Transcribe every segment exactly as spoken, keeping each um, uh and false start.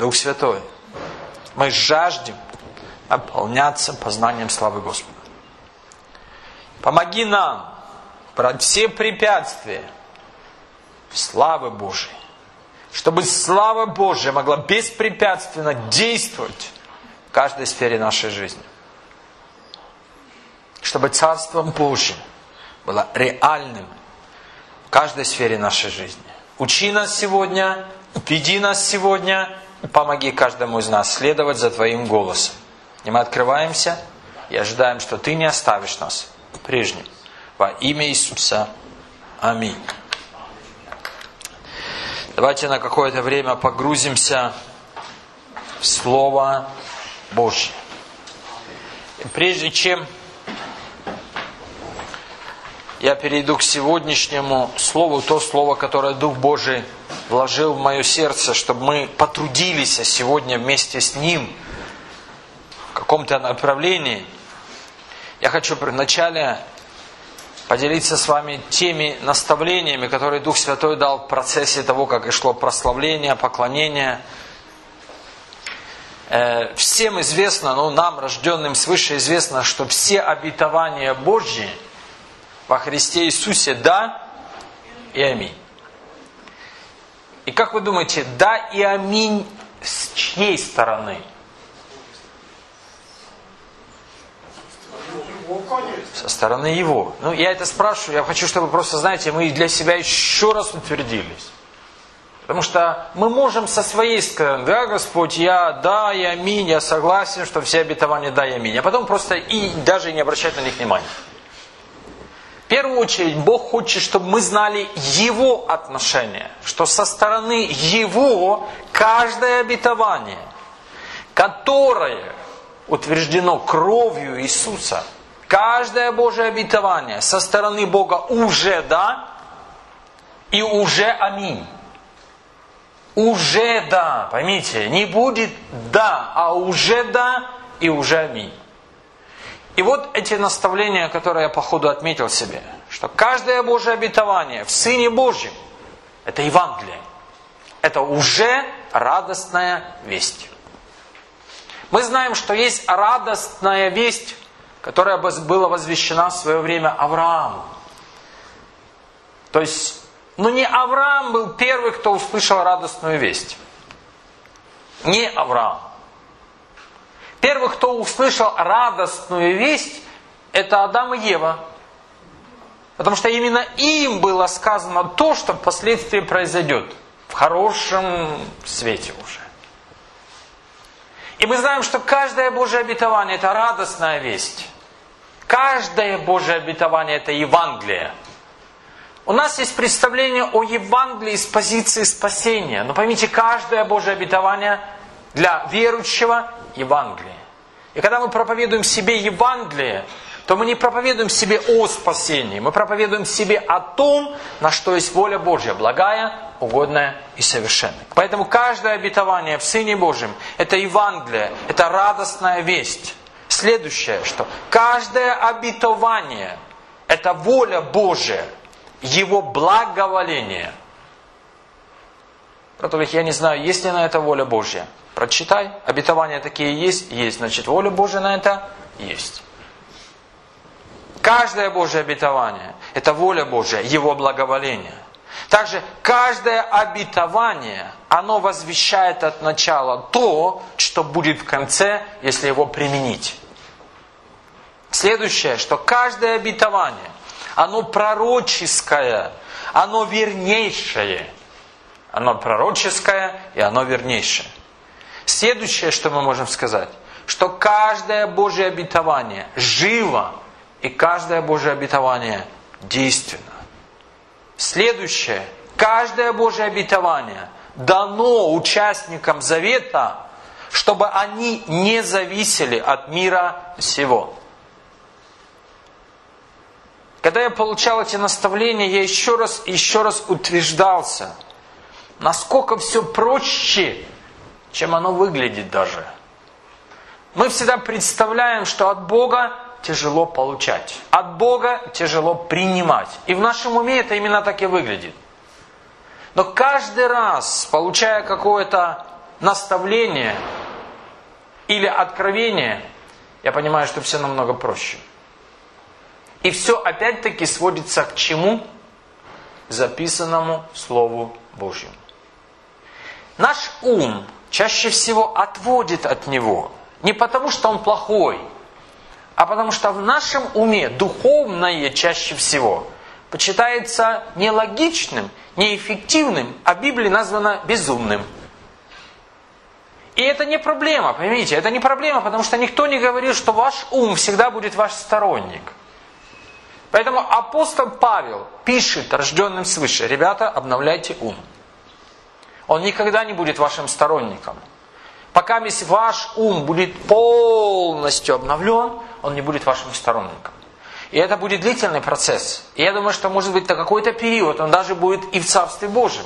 Дух Святой, мы жаждем наполняться познанием славы Господа. Помоги нам брать все препятствия славы Божией, чтобы слава Божья могла беспрепятственно действовать в каждой сфере нашей жизни. Чтобы Царство Божье было реальным в каждой сфере нашей жизни. Учи нас сегодня, веди нас сегодня, и помоги каждому из нас следовать за Твоим голосом. И мы открываемся и ожидаем, что Ты не оставишь нас прежним. Во имя Иисуса. Аминь. Давайте на какое-то время погрузимся в Слово Божье. И прежде чем я перейду к сегодняшнему слову, то слово, которое Дух Божий вложил в мое сердце, чтобы мы потрудились сегодня вместе с Ним в каком-то направлении. Я хочу вначале поделиться с вами теми наставлениями, которые Дух Святой дал в процессе того, как и шло прославление, поклонение. Всем известно, ну нам, рожденным свыше, известно, что все обетования Божьи во Христе Иисусе да и аминь. И как вы думаете, да и аминь с чьей стороны? Со стороны Его. Ну, я это спрашиваю, я хочу, чтобы просто, знаете, мы для себя еще раз утвердились. Потому что мы можем со своей стороны, да, Господь, я да и аминь, я согласен, что все обетования да и аминь. А потом просто и даже не обращать на них внимания. В первую очередь, Бог хочет, чтобы мы знали Его отношение. Что со стороны Его каждое обетование, которое утверждено кровью Иисуса, каждое Божие обетование со стороны Бога уже да и уже аминь. Уже да, поймите, не будет да, а уже да и уже аминь. И вот эти наставления, которые я по ходу отметил себе, что каждое Божие обетование в Сыне Божьем – это Евангелие. Это уже радостная весть. Мы знаем, что есть радостная весть, которая была возвещена в свое время Аврааму. То есть, ну не Авраам был первый, кто услышал радостную весть. Не Авраам. Первый, кто услышал радостную весть, это Адам и Ева. Потому что именно им было сказано то, что впоследствии произойдет. В хорошем свете уже. И мы знаем, что каждое Божие обетование – это радостная весть. Каждое Божие обетование – это Евангелие. У нас есть представление о Евангелии с позиции спасения. Но поймите, каждое Божие обетование для верующего – Евангелие. И когда мы проповедуем себе Евангелие, то мы не проповедуем себе о спасении. Мы проповедуем себе о том, на что есть воля Божья, благая, угодная и совершенная. Поэтому каждое обетование в Сыне Божьем – это Евангелие, это радостная весть. Следующее, что каждое обетование – это воля Божья, Его благоволение. Братовых, я не знаю, есть ли на это воля Божья. Прочитай, обетования такие есть, есть, значит, воля Божья на это есть. Каждое Божье обетование – это воля Божья, Его благоволение. Также каждое обетование, оно возвещает от начала то, что будет в конце, если его применить. Следующее, что каждое обетование, оно пророческое, оно вернейшее. Оно пророческое и оно вернейшее. Следующее, что мы можем сказать, что каждое Божье обетование живо, и каждое Божье обетование действенно. Следующее, каждое Божье обетование дано участникам завета, чтобы они не зависели от мира сего. Когда я получал эти наставления, я еще раз, еще раз утверждался, насколько все проще, чем оно выглядит даже. Мы всегда представляем, что от Бога тяжело получать. От Бога тяжело принимать. И в нашем уме это именно так и выглядит. Но каждый раз, получая какое-то наставление или откровение, я понимаю, что все намного проще. И все опять-таки сводится к чему? Записанному Слову Божьему. Наш ум чаще всего отводит от него. Не потому, что он плохой, а потому что в нашем уме духовное чаще всего почитается нелогичным, неэффективным, а в Библии названо безумным. И это не проблема, поймите, это не проблема, потому что никто не говорит, что ваш ум всегда будет ваш сторонник. Поэтому апостол Павел пишет рожденным свыше: ребята, обновляйте ум. Он никогда не будет вашим сторонником. Пока ваш ум будет полностью обновлен, он не будет вашим сторонником. И это будет длительный процесс. И я думаю, что может быть на какой-то период он даже будет и в Царстве Божьем.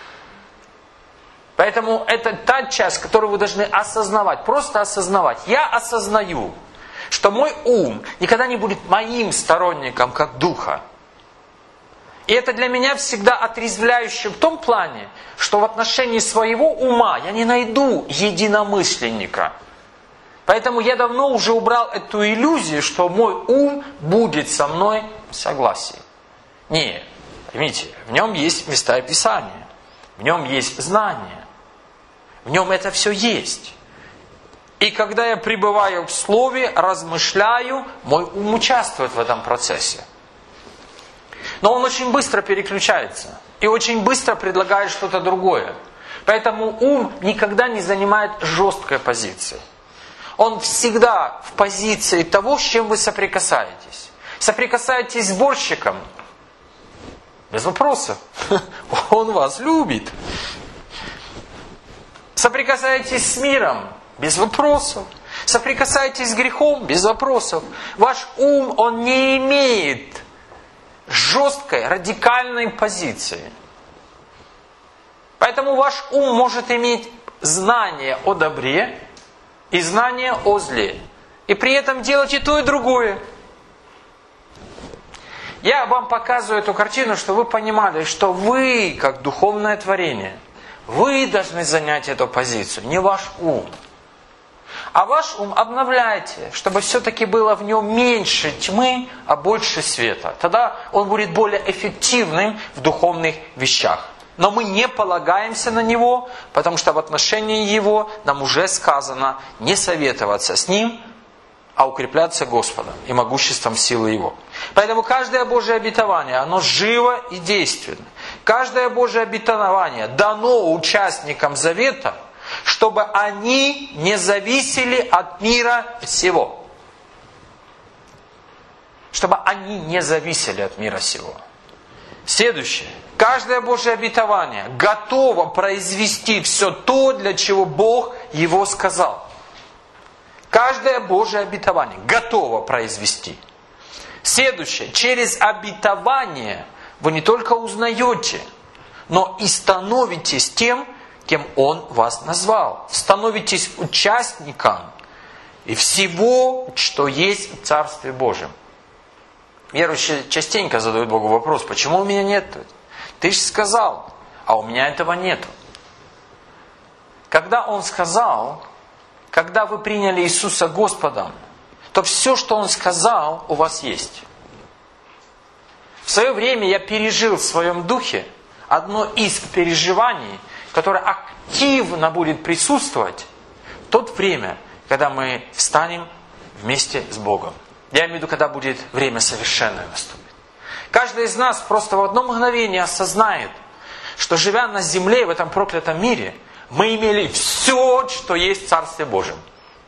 Поэтому это та часть, которую вы должны осознавать. Просто осознавать. Я осознаю, что мой ум никогда не будет моим сторонником, как духа. И это для меня всегда отрезвляюще в том плане, что в отношении своего ума я не найду единомышленника. Поэтому я давно уже убрал эту иллюзию, что мой ум будет со мной в согласии. Нет, поймите, в нем есть места Писания, в нем есть знания, в нем это все есть. И когда я пребываю в Слове, размышляю, мой ум участвует в этом процессе. Но он очень быстро переключается и очень быстро предлагает что-то другое. Поэтому ум никогда не занимает жесткой позиции. Он всегда в позиции того, с чем вы соприкасаетесь. Соприкасаетесь с сборщиком? Без вопросов. Он вас любит. Соприкасаетесь с миром? Без вопросов. Соприкасаетесь с грехом? Без вопросов. Ваш ум, он не имеет жесткой, радикальной позиции. Поэтому ваш ум может иметь знание о добре и знание о зле. И при этом делать и то, и другое. Я вам показываю эту картину, чтобы вы понимали, что вы, как духовное творение, вы должны занять эту позицию, не ваш ум. А ваш ум обновляйте, чтобы все-таки было в нем меньше тьмы, а больше света. Тогда он будет более эффективным в духовных вещах. Но мы не полагаемся на него, потому что в отношении его нам уже сказано не советоваться с ним, а укрепляться Господом и могуществом силы Его. Поэтому каждое Божие обетование, оно живо и действенно. Каждое Божие обетование дано участникам завета, чтобы они не зависели от мира всего. Чтобы они не зависели от мира всего. Следующее. Каждое Божие обетование готово произвести все то, для чего Бог его сказал. Каждое Божие обетование готово произвести. Следующее. Через обетование вы не только узнаете, но и становитесь тем, кем Он вас назвал. Становитесь участником и всего, что есть в Царстве Божьем. Верующие частенько задают Богу вопрос: почему у меня нет? Ты же сказал, а у меня этого нет. Когда Он сказал, когда вы приняли Иисуса Господом, то все, что Он сказал, у вас есть. В свое время я пережил в своем духе одно из переживаний, которое активно будет присутствовать в то время, когда мы встанем вместе с Богом. Я имею в виду, когда будет время совершенное наступит. Каждый из нас просто в одно мгновение осознает, что живя на земле, в этом проклятом мире, мы имели все, что есть в Царстве Божьем.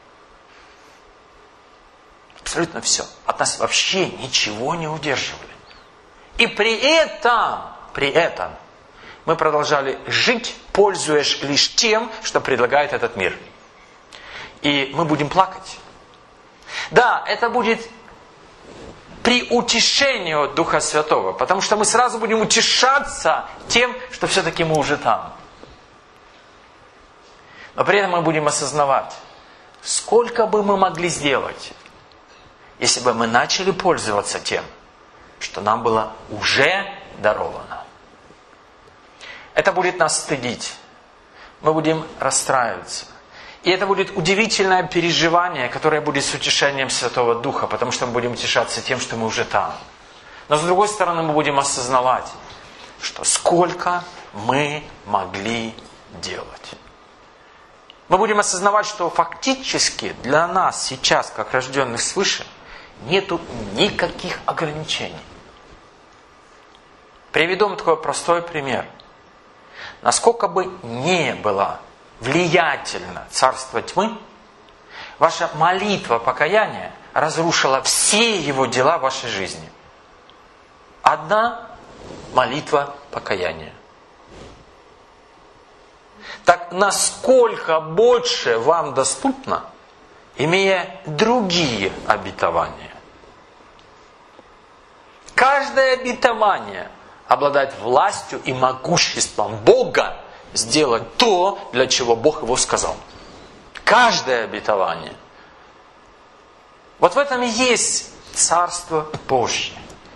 Абсолютно все. От нас вообще ничего не удерживали. И при этом, при этом, мы продолжали жить, пользуясь лишь тем, что предлагает этот мир. И мы будем плакать. Да, это будет при утешении от Духа Святого, потому что мы сразу будем утешаться тем, что все-таки мы уже там. Но при этом мы будем осознавать, сколько бы мы могли сделать, если бы мы начали пользоваться тем, что нам было уже даровано. Это будет нас стыдить. мы будем расстраиваться. И это будет удивительное переживание, которое будет с утешением Святого Духа, потому что мы будем утешаться тем, что мы уже там. Но с другой стороны, мы будем осознавать, что сколько мы могли делать. Мы будем осознавать, что фактически для нас сейчас, как рожденных свыше, нету никаких ограничений. Приведу вам такой простой пример. Насколько бы не было влиятельно царство тьмы, ваша молитва покаяния разрушила все его дела в вашей жизни. Одна молитва покаяния. Так насколько больше вам доступно, имея другие обетования? Каждое обетование обладает властью и могуществом Бога сделать то, для чего Бог его сказал. Каждое обетование. Вот в этом и есть Царство Божье.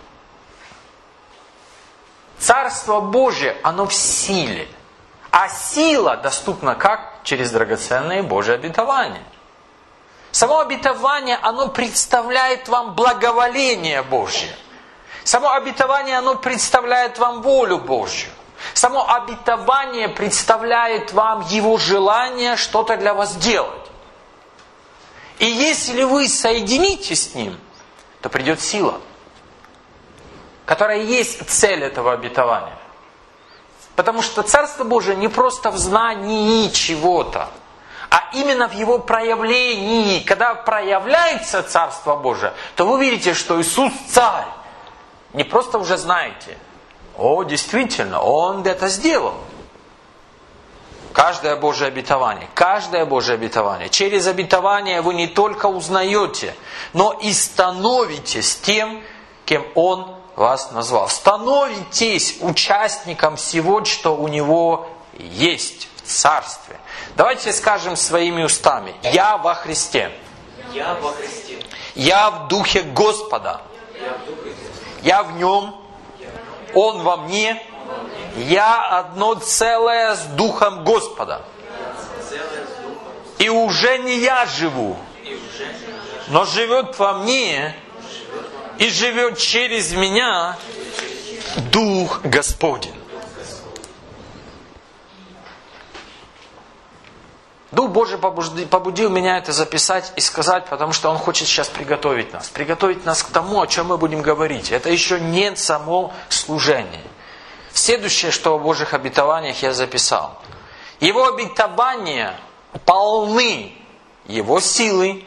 Царство Божье, оно в силе. А сила доступна как? Через драгоценные Божьи обетования. Само обетование, оно представляет вам благоволение Божье. Само обетование, оно представляет вам волю Божью. Само обетование представляет вам Его желание что-то для вас делать. И если вы соединитесь с Ним, то придет сила, которая есть цель этого обетования. Потому что Царство Божие не просто в знании чего-то, а именно в его проявлении. Когда проявляется Царство Божие, то вы видите, что Иисус Царь. Не просто уже знаете. О, действительно, Он это сделал. Каждое Божие обетование, каждое Божие обетование. Через обетование вы не только узнаете, но и становитесь тем, кем Он вас назвал. Становитесь участником всего, что у Него есть в Царстве. Давайте скажем своими устами. Я во Христе. Я во Христе. Я в Духе Господа. Я в Духе. Я в Нем. Он во мне. Я одно целое с Духом Господа. И уже не я живу, но живет во мне и живет через меня Дух Господень. Дух Божий побудил меня это записать и сказать, потому что Он хочет сейчас приготовить нас. Приготовить нас к тому, о чем мы будем говорить. Это еще не само служение. Следующее, что о Божьих обетованиях я записал. Его обетования полны Его силой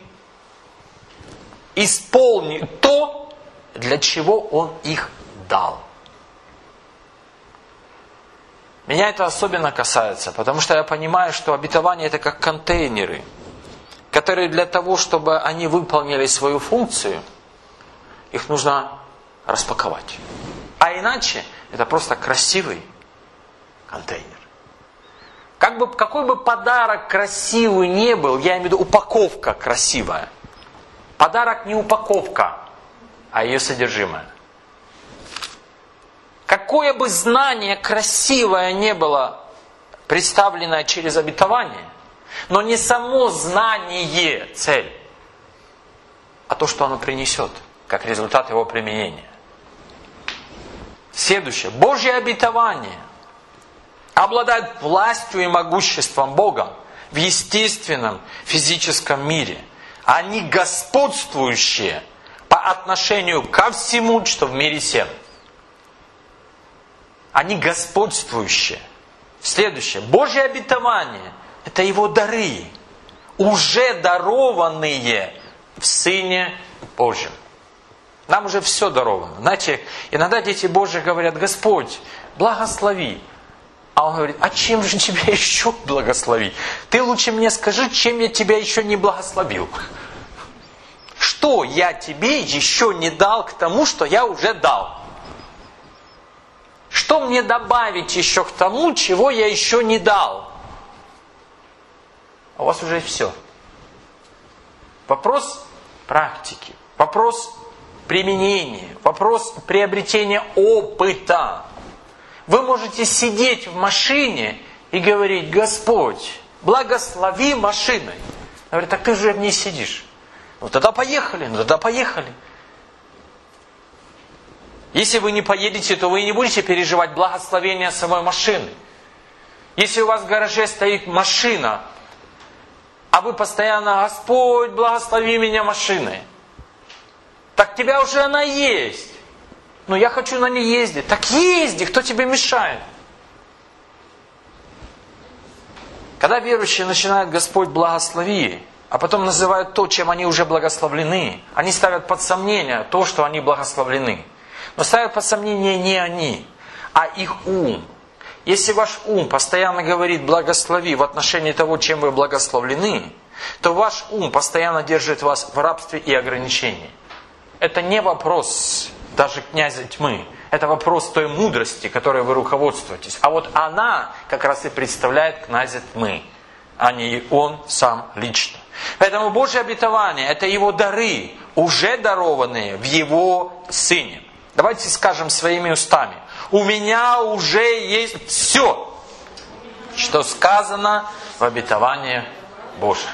исполнить то, для чего Он их дал. Меня это особенно касается, потому что я понимаю, что обетования это как контейнеры, которые для того, чтобы они выполнили свою функцию, их нужно распаковать. А иначе это просто красивый контейнер. Как бы, какой бы подарок красивый ни был, я имею в виду упаковка красивая. Подарок не упаковка, а ее содержимое. Какое бы знание красивое не было представлено через обетование, но не само знание цель, а то, что оно принесет, как результат его применения. Следующее. Божье обетование обладает властью и могуществом Бога в естественном физическом мире. Они господствующие по отношению ко всему, что в мире всем. Они господствующие. Следующее. Божье обетование – это Его дары, уже дарованные в Сыне Божьем. Нам уже все даровано. Знаете, иногда дети Божьи говорят: Господь, благослови. А Он говорит: а чем же тебя еще благословить? Ты лучше мне скажи, чем я тебя еще не благословил. Что я тебе еще не дал к тому, что я уже дал? Что мне добавить еще к тому, чего я еще не дал? А у вас уже все. Вопрос практики, вопрос применения, вопрос приобретения опыта. Вы можете сидеть в машине и говорить: Господь, благослови машиной. Говорит: так ты же в ней сидишь. Ну тогда поехали, ну тогда поехали. Если вы не поедете, то вы не будете переживать благословение самой машины. Если у вас в гараже стоит машина, а вы постоянно: Господь, благослови меня машиной. Так тебя уже она есть. Но я хочу на ней ездить. Так езди, кто тебе мешает? Когда верующие начинают: Господь, благослови, а потом называют то, чем они уже благословлены, они ставят под сомнение то, что они благословлены. Но ставят под сомнение не они, а их ум. Если ваш ум постоянно говорит: благослови в отношении того, чем вы благословлены, то ваш ум постоянно держит вас в рабстве и ограничении. Это не вопрос даже князя тьмы. Это вопрос той мудрости, которой вы руководствуетесь. А вот она как раз и представляет князя тьмы, а не он сам лично. Поэтому Божье обетование – это его дары, уже дарованные в его Сыне. Давайте скажем своими устами: у меня уже есть все, что сказано в обетовании Божьем.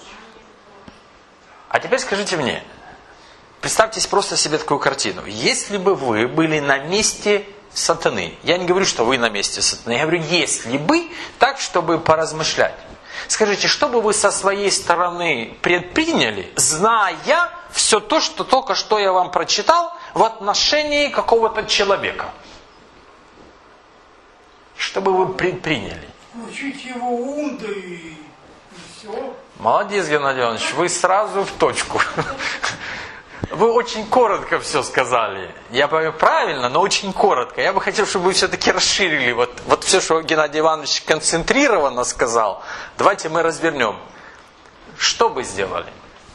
А теперь скажите мне, представьте просто себе такую картину. Если бы вы были на месте сатаны, я не говорю, что вы на месте сатаны, я говорю, если бы, так, чтобы поразмышлять. Скажите, что бы вы со своей стороны предприняли, зная все то, что только что я вам прочитал, в отношении какого-то человека? Что бы вы предприняли? Учить его ум, да и, и все. Молодец, Геннадий Иванович, вы сразу в точку. Вы очень коротко все сказали. Я говорю правильно, но очень коротко. Я бы хотел, чтобы вы все-таки расширили вот, вот все, что Геннадий Иванович концентрированно сказал. Давайте мы развернем. Что бы сделали?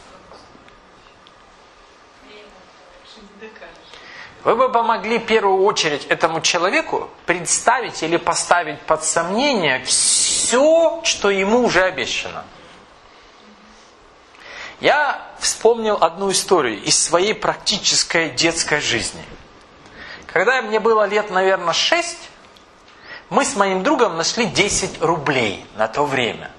Вы бы помогли в первую очередь этому человеку представить или поставить под сомнение все, что ему уже обещано. Я вспомнил одну историю из своей практической детской жизни. Когда мне было лет, наверное, шесть, мы с моим другом нашли десять рублей на то время.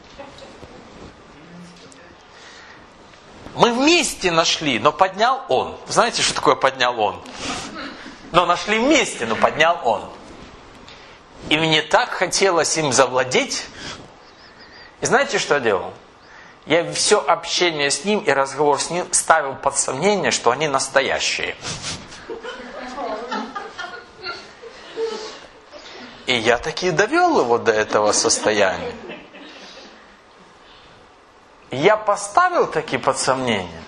Мы вместе нашли, но поднял он. Знаете, что такое поднял он? Но нашли вместе, но поднял он. И мне так хотелось им завладеть. И знаете, что я делал? Я все общение с ним и разговор с ним ставил под сомнение, что они настоящие. И я таки довел его до этого состояния. Я поставил таки под сомнение.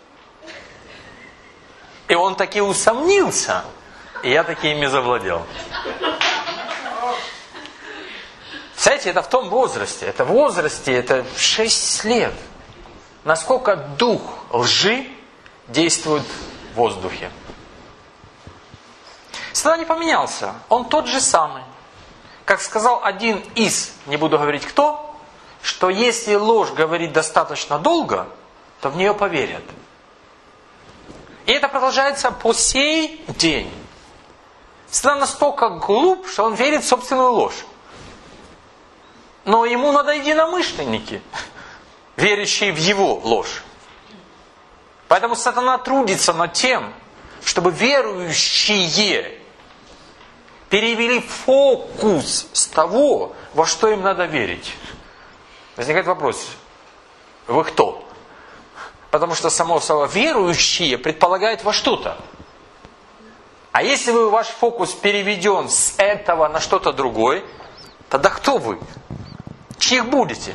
И он таки усомнился. И я таки ими завладел. Знаете, это в том возрасте. Это в возрасте, это шесть лет. Насколько дух лжи действует в воздухе. Сатана не поменялся. Он тот же самый. Как сказал один из, не буду говорить кто, что если ложь говорит достаточно долго, то в нее поверят. И это продолжается по сей день. Сатана настолько глуп, что он верит в собственную ложь. Но ему надо единомышленники, верящие в его ложь. Поэтому сатана трудится над тем, чтобы верующие перевели фокус с того, во что им надо верить. Возникает вопрос: вы кто? Потому что само слово «верующие» предполагает во что-то. А если вы, ваш фокус переведен с этого на что-то другое, тогда кто вы? Чьих будете?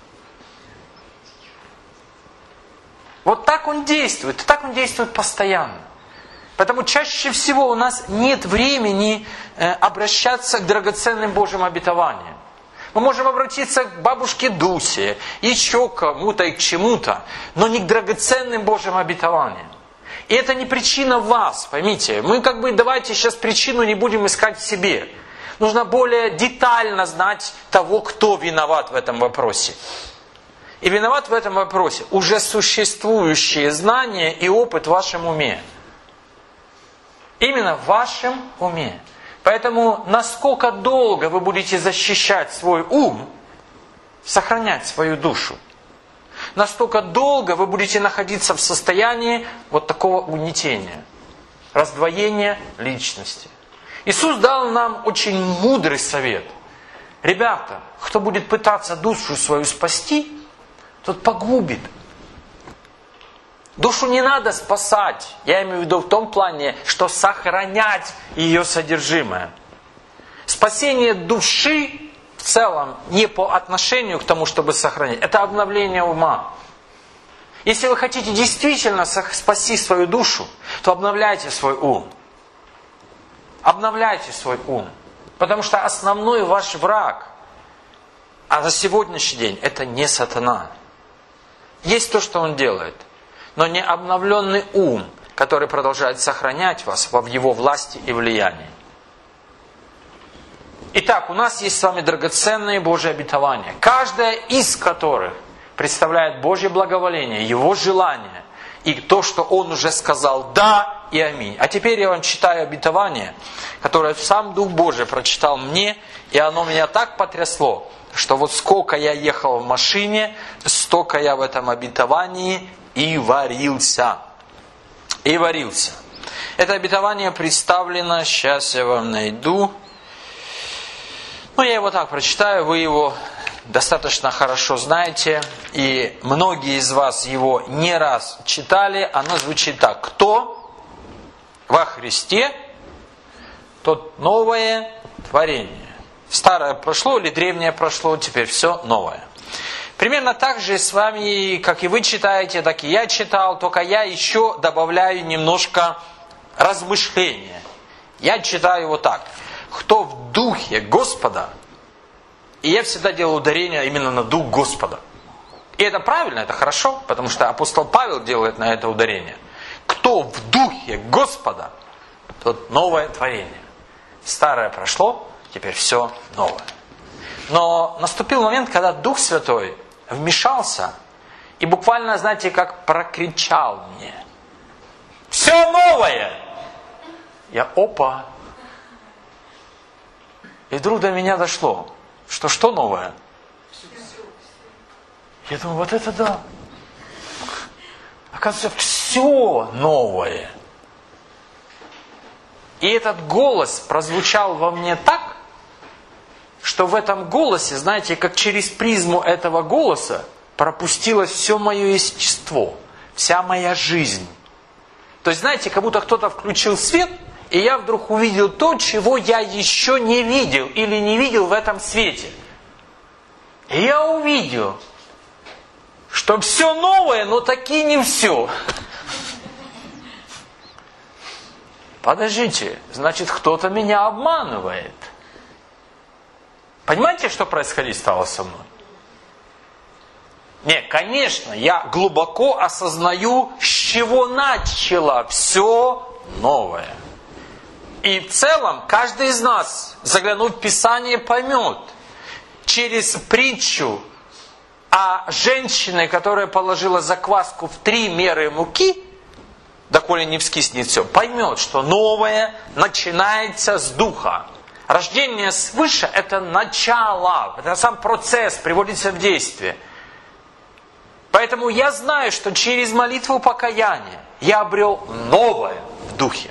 Вот так он действует. И так он действует постоянно. Поэтому чаще всего у нас нет времени обращаться к драгоценным Божьим обетованиям. Мы можем обратиться к бабушке Дусе, еще к кому-то и к чему-то, но не к драгоценным Божьим обетованиям. И это не причина в вас, поймите. Мы как бы давайте сейчас причину не будем искать в себе. Нужно более детально знать того, кто виноват в этом вопросе. И виноват в этом вопросе уже существующие знания и опыт в вашем уме. Именно в вашем уме. Поэтому насколько долго вы будете защищать свой ум, сохранять свою душу, настолько долго вы будете находиться в состоянии вот такого угнетения, раздвоения личности. Иисус дал нам очень мудрый совет. Ребята, кто будет пытаться душу свою спасти, тот погубит. Душу не надо спасать. Я имею в виду в том плане, что сохранять ее содержимое. Спасение души в целом не по отношению к тому, чтобы сохранить. Это обновление ума. Если вы хотите действительно спасти свою душу, то обновляйте свой ум. Обновляйте свой ум. Потому что основной ваш враг, а на сегодняшний день, это не сатана. Есть то, что он делает, но не обновленный ум, который продолжает сохранять вас в его власти и влиянии. Итак, у нас есть с вами драгоценные Божьи обетования, каждое из которых представляет Божье благоволение, Его желание и то, что Он уже сказал «да» и «аминь». А теперь я вам читаю обетование, которое сам Дух Божий прочитал мне, и оно меня так потрясло, что вот сколько я ехал в машине, столько я в этом обетовании и варился. И варился. Это обетование представлено, сейчас я вам найду. Ну, я его так прочитаю, вы его достаточно хорошо знаете, и многие из вас его не раз читали. Оно звучит так: кто во Христе, тот новое творение. Старое прошло или древнее прошло, теперь все новое. Примерно так же с вами, как и вы читаете, так и я читал, только я еще добавляю немножко размышления. Я читаю вот так: кто в духе Господа, и я всегда делаю ударение именно на дух Господа. И это правильно, это хорошо, потому что апостол Павел делает на это ударение. Кто в духе Господа, тот новое творение. Старое прошло, теперь все новое. Но наступил момент, когда Дух Святой вмешался и буквально, знаете, как прокричал мне: все новое! Я опа! И вдруг до меня дошло, что что новое? Я думаю, вот это да. Оказывается, все новое. И этот голос прозвучал во мне так, что в этом голосе, знаете, как через призму этого голоса пропустилось все мое естество, вся моя жизнь. То есть, знаете, как будто кто-то включил свет, и я вдруг увидел то, чего я еще не видел или не видел в этом свете. И я увидел, что все новое, но таки не все. Подождите, значит, кто-то меня обманывает. Понимаете, что происходить стало со мной? Не, конечно, я глубоко осознаю, с чего начало все новое. И в целом, каждый из нас, заглянув в Писание, поймет, через притчу о женщине, которая положила закваску в три меры муки, доколе не вскиснет все, поймет, что новое начинается с духа. Рождение свыше – это начало, это сам процесс приводится в действие. Поэтому я знаю, что через молитву покаяния я обрел новое в духе.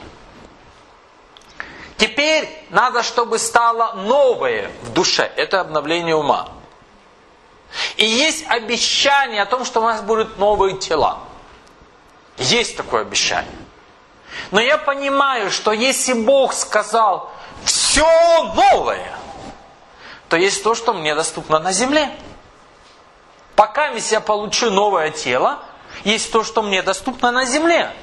Теперь надо, чтобы стало новое в душе. Это обновление ума. И есть обещание о том, что у нас будут новые тела. Есть такое обещание. Но я понимаю, что если Бог сказал все новое, то есть то, что мне доступно на земле. Пока я получу новое тело, есть то, что мне доступно на земле.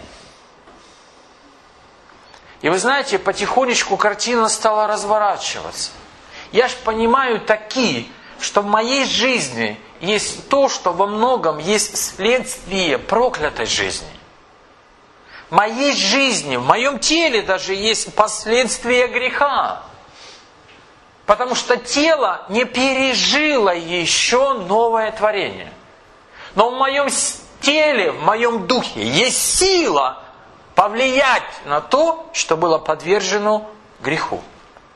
И вы знаете, потихонечку картина стала разворачиваться. Я ж понимаю таки, что в моей жизни есть то, что во многом есть следствие проклятой жизни. В моей жизни, в моем теле даже есть последствия греха. Потому что тело не пережило еще новое творение. Но в моем теле, в моем духе есть сила повлиять на то, что было подвержено греху.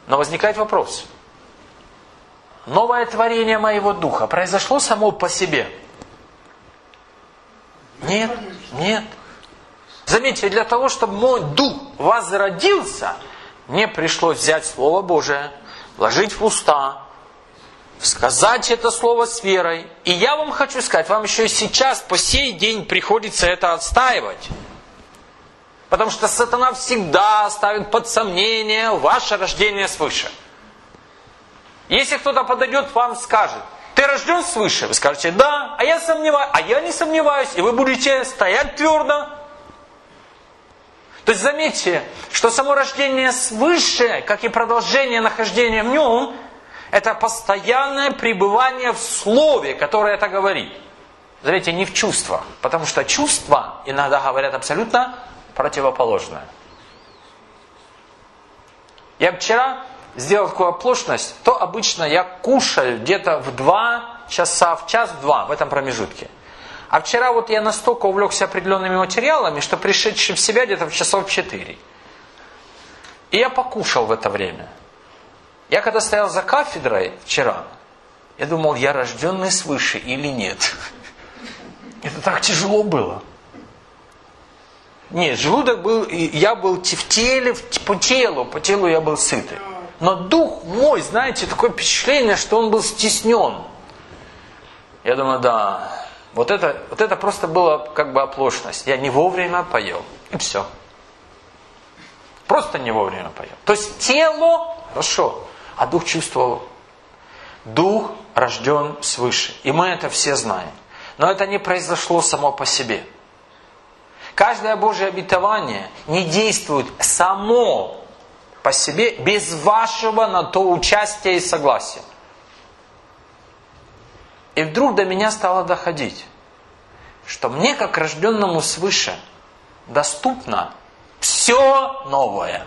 Но возникает вопрос. Новое творение моего духа произошло само по себе? Нет, нет. Заметьте, для того, чтобы мой дух возродился, мне пришлось взять Слово Божие, вложить в уста, сказать это слово с верой. И я вам хочу сказать, вам еще и сейчас, по сей день, приходится это отстаивать. Потому что сатана всегда ставит под сомнение ваше рождение свыше. Если кто-то подойдет, вам скажет: ты рожден свыше? Вы скажете: да, а я сомневаюсь, а я не сомневаюсь, и вы будете стоять твердо. То есть заметьте, что само рождение свыше, как и продолжение нахождения в нем, это постоянное пребывание в слове, которое это говорит. Заметьте, не в чувствах, потому что чувства иногда говорят абсолютно противоположное. Я вчера сделал такую оплошность, то обычно я кушаю где-то в два часа, в час-два, в этом промежутке. А вчера вот я настолько увлекся определенными материалами, что пришедший в себя где-то в часов четыре. И я покушал в это время. Я когда стоял за кафедрой вчера, я думал, я рожденный свыше или нет. Это так тяжело было. Нет, желудок был, я был в теле, по телу, по телу я был сытый. Но дух мой, знаете, такое впечатление, что он был стеснен. Я думаю, да, вот это, вот это просто было как бы оплошность. Я не вовремя поел. И все. Просто не вовремя поел. То есть тело, хорошо, а дух чувствовал. Дух рожден свыше. И мы это все знаем. Но это не произошло само по себе. Каждое Божье обетование не действует само по себе без вашего на то участия и согласия. И вдруг до меня стало доходить, что мне, как рожденному свыше, доступно все новое.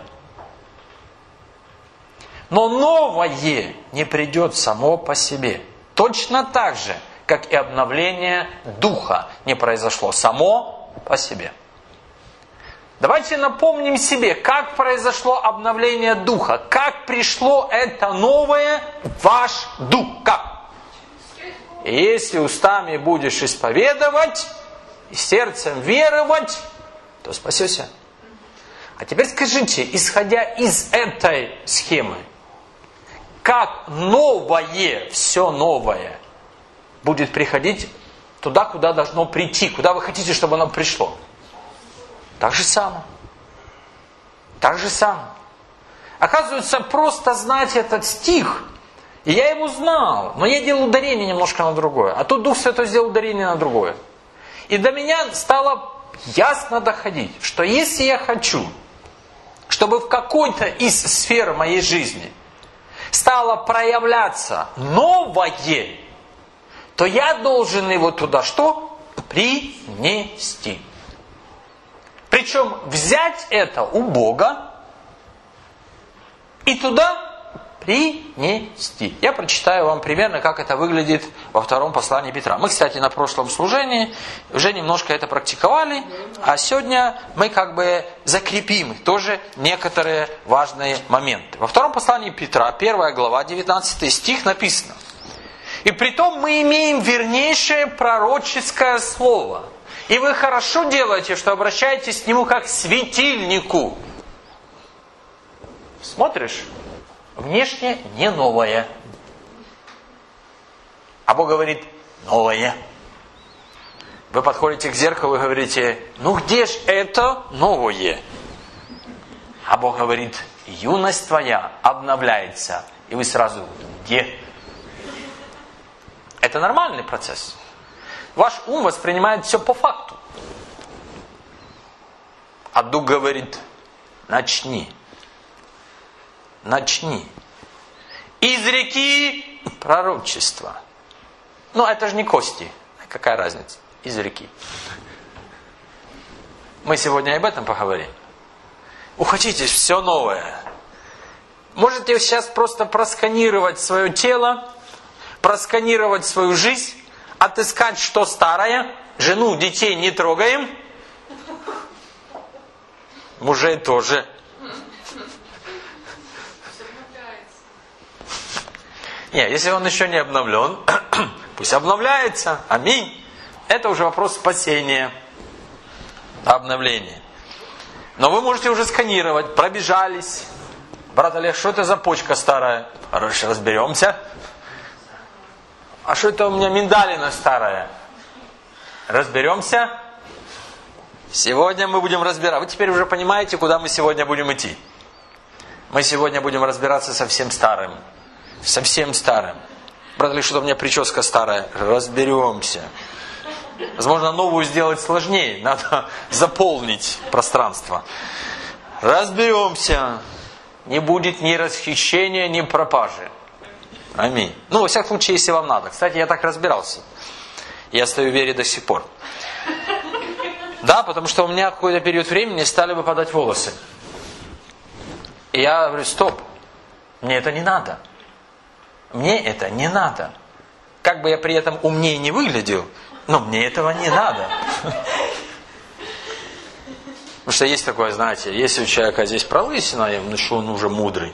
Но новое не придет само по себе. Точно так же, как и обновление духа не произошло само по себе. Давайте напомним себе, как произошло обновление духа. Как пришло это новое в ваш дух. Как? И если устами будешь исповедовать, и сердцем веровать, то спасешься. А теперь скажите, исходя из этой схемы, как новое, все новое, будет приходить туда, куда должно прийти, куда вы хотите, чтобы оно пришло? Так же само. Так же само. Оказывается, просто знать этот стих, и я его знал, но я делал ударение немножко на другое. А тут Дух Святой сделал ударение на другое. И до меня стало ясно доходить, что если я хочу, чтобы в какой-то из сфер моей жизни стало проявляться новое, то я должен его туда что? Принести. Причем взять это у Бога и туда принести. Я прочитаю вам примерно, как это выглядит во втором послании Петра. Мы, кстати, на прошлом служении уже немножко это практиковали, а сегодня мы как бы закрепим тоже некоторые важные моменты. Во втором послании Петра, первая глава, девятнадцатый стих написано: «И притом мы имеем вернейшее пророческое слово. И вы хорошо делаете, что обращаетесь к нему как к светильнику». Смотришь, внешне не новое. А Бог говорит: новое. Вы подходите к зеркалу и говорите: ну где ж это новое? А Бог говорит: юность твоя обновляется. И вы сразу: где? Это нормальный процесс. Ваш ум воспринимает все по факту. А Дух говорит: начни. Начни. Изреки пророчества. Ну, это же не кости. Какая разница? Изреки. Мы сегодня об этом поговорим. Ухватитесь, все новое. Можете сейчас просто просканировать свое тело, просканировать свою жизнь, отыскать, что старое, жену, детей не трогаем, мужей тоже. Нет, если он еще не обновлен, пусть обновляется. Аминь. Это уже вопрос спасения, обновления. Но вы можете уже сканировать, пробежались. Брат Олег, что это за почка старая? Хорошо, разберемся. А что это у меня миндалина старая? Разберемся. Сегодня мы будем разбирать. Вы теперь уже понимаете, куда мы сегодня будем идти. Мы сегодня будем разбираться со всем старым. Совсем старым. Брат Олег, что-то у меня прическа старая. Разберемся. Возможно, новую сделать сложнее. Надо заполнить пространство. Разберемся. Не будет ни расхищения, ни пропажи. Аминь. Ну, во всяком случае, если вам надо. Кстати, я так разбирался. Я стою в вере до сих пор. Да, потому что у меня какой-то период времени стали выпадать волосы. И я говорю, стоп. Мне это не надо. Мне это не надо. Как бы я при этом умнее не выглядел, но мне этого не надо. Потому что есть такое, знаете, если у человека здесь пролысина, ну что он уже мудрый.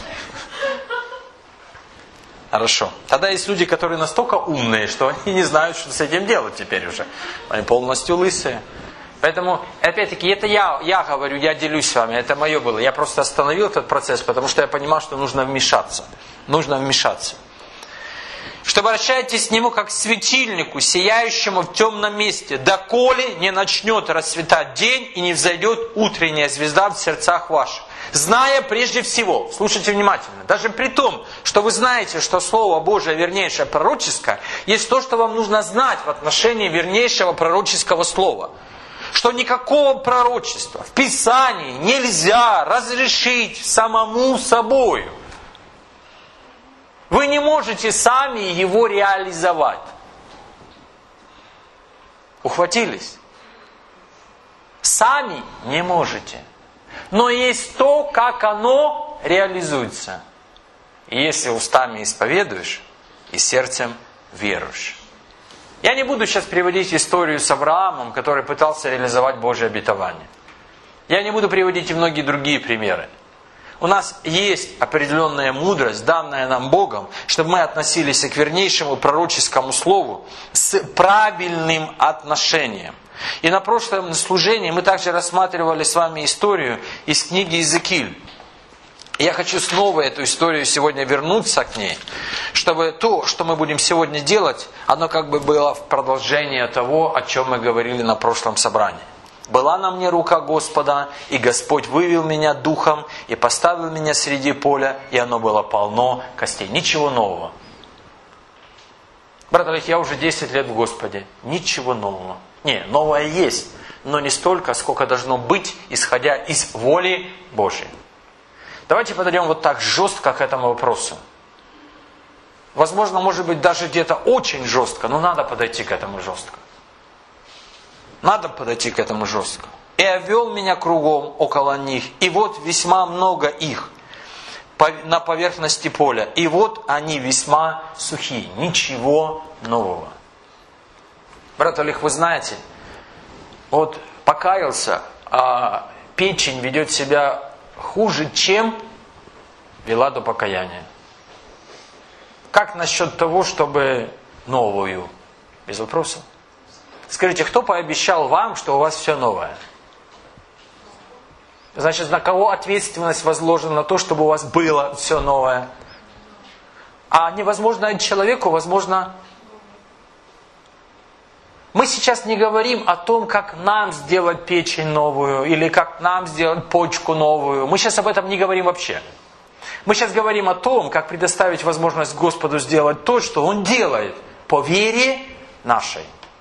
Хорошо. Тогда есть люди, которые настолько умные, что они не знают, что с этим делать теперь уже. Они полностью лысые. Поэтому, опять-таки, это я, я говорю, я делюсь с вами, это мое было. Я просто остановил этот процесс, потому что я понимал, что нужно вмешаться. Нужно вмешаться. Что обращайтесь к нему как к светильнику, сияющему в темном месте, доколе не начнет расцветать день и не взойдет утренняя звезда в сердцах ваших. Зная прежде всего, слушайте внимательно, даже при том, что вы знаете, что Слово Божие вернейшее пророческое, есть то, что вам нужно знать в отношении вернейшего пророческого слова. Что никакого пророчества в Писании нельзя разрешить самому собою. Вы не можете сами его реализовать. Ухватились? Сами не можете. Но есть то, как оно реализуется. И если устами исповедуешь, и сердцем веруешь. Я не буду сейчас приводить историю с Авраамом, который пытался реализовать Божие обетование. Я не буду приводить и многие другие примеры. У нас есть определенная мудрость, данная нам Богом, чтобы мы относились к вернейшему пророческому слову с правильным отношением. И на прошлом служении мы также рассматривали с вами историю из книги Иезекииль. Я хочу снова эту историю сегодня вернуться к ней, чтобы то, что мы будем сегодня делать, оно как бы было в продолжение того, о чем мы говорили на прошлом собрании. «Была на мне рука Господа, и Господь вывел меня духом, и поставил меня среди поля, и оно было полно костей». Ничего нового. Брат Олег, я уже десять лет в Господе. Ничего нового. Не, новое есть, но не столько, сколько должно быть, исходя из воли Божьей. Давайте подойдем вот так жестко к этому вопросу. Возможно, может быть, даже где-то очень жестко, но надо подойти к этому жестко. Надо подойти к этому жестко. «И овел меня кругом около них, и вот весьма много их на поверхности поля, и вот они весьма сухие». Ничего нового. Брат Олег, вы знаете, вот покаялся, а печень ведет себя хуже, чем вела до покаяния. Как насчет того, чтобы новую? Без вопросов. Скажите, кто пообещал вам, что у вас все новое? Значит, на кого ответственность возложена на то, чтобы у вас было все новое? А невозможно человеку, возможно... Мы сейчас не говорим о том, как нам сделать печень новую, или как нам сделать почку новую. Мы сейчас об этом не говорим вообще. Мы сейчас говорим о том, как предоставить возможность Господу сделать то, что Он делает по вере нашей.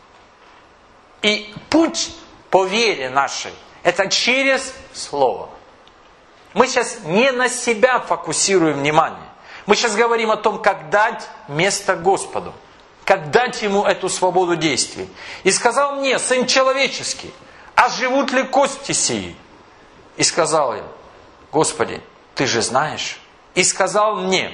И путь по вере нашей – это через Слово. Мы сейчас не на себя фокусируем внимание. Мы сейчас говорим о том, как дать место Господу. Как дать Ему эту свободу действий. И сказал мне, Сын человеческий, а живут ли кости сии? И сказал я, Господи, Ты же знаешь. И сказал мне,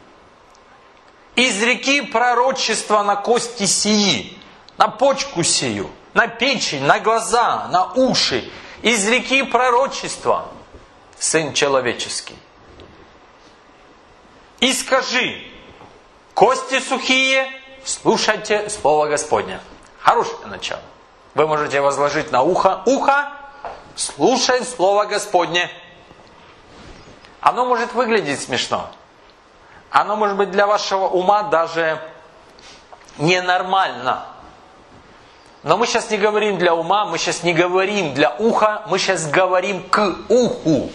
изреки пророчество на кости сии, на почку сию, на печень, на глаза, на уши. Изреки пророчество, Сын человеческий. И скажи, Кости сухие, слушайте Слово Господне. Хорошее начало. Вы можете возложить на ухо. Ухо, слушай Слово Господне. Оно может выглядеть смешно. Оно может быть для вашего ума даже ненормально. Но мы сейчас не говорим для ума, мы сейчас не говорим для уха, мы сейчас говорим к уху.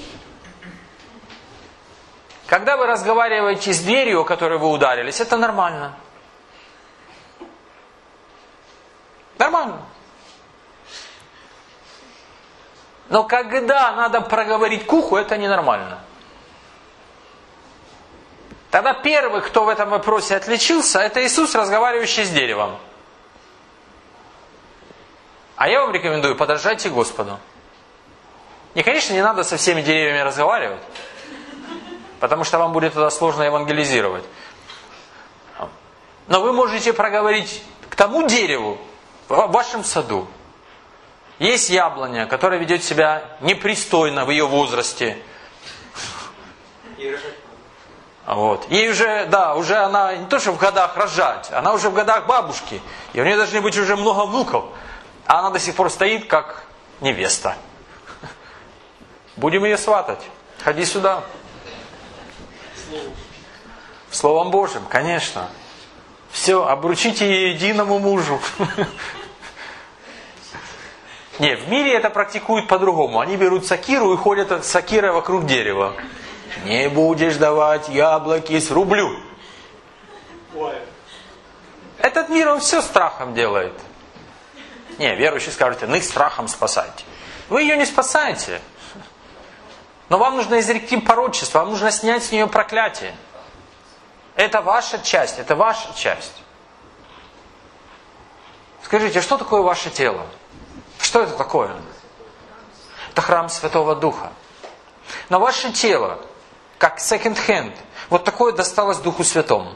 Когда вы разговариваете с дверью, о которой вы ударились, это нормально. Нормально. Но когда надо проговорить к уху, это ненормально. Тогда первый, кто в этом вопросе отличился, это Иисус, разговаривающий с деревом. А я вам рекомендую, подражайте Господу. И, конечно, не надо со всеми деревьями разговаривать, потому что вам будет тогда сложно евангелизировать. Но вы можете проговорить к тому дереву в вашем саду. Есть яблоня, которая ведет себя непристойно в ее возрасте. Вот. Ей уже, да, уже она не то, что в годах рожать, она уже в годах бабушки. И у нее должны быть уже много внуков. А она до сих пор стоит, как невеста. Будем ее сватать. Ходи сюда. Словом Божьим, конечно. Все, обручите ее единому мужу. Не, в мире это практикуют по-другому. Они берут сокиру и ходят с сокирой вокруг дерева. Не будешь давать яблоки, срублю. Этот мир, он все страхом делает. Не, верующие скажут, ну их страхом спасайте. Вы ее не спасаете. Но вам нужно изректи порочество, вам нужно снять с нее проклятие. Это ваша часть, это ваша часть. Скажите, что такое ваше тело? Что это такое? Это храм Святого Духа. Но ваше тело, как second hand, вот такое досталось Духу Святому.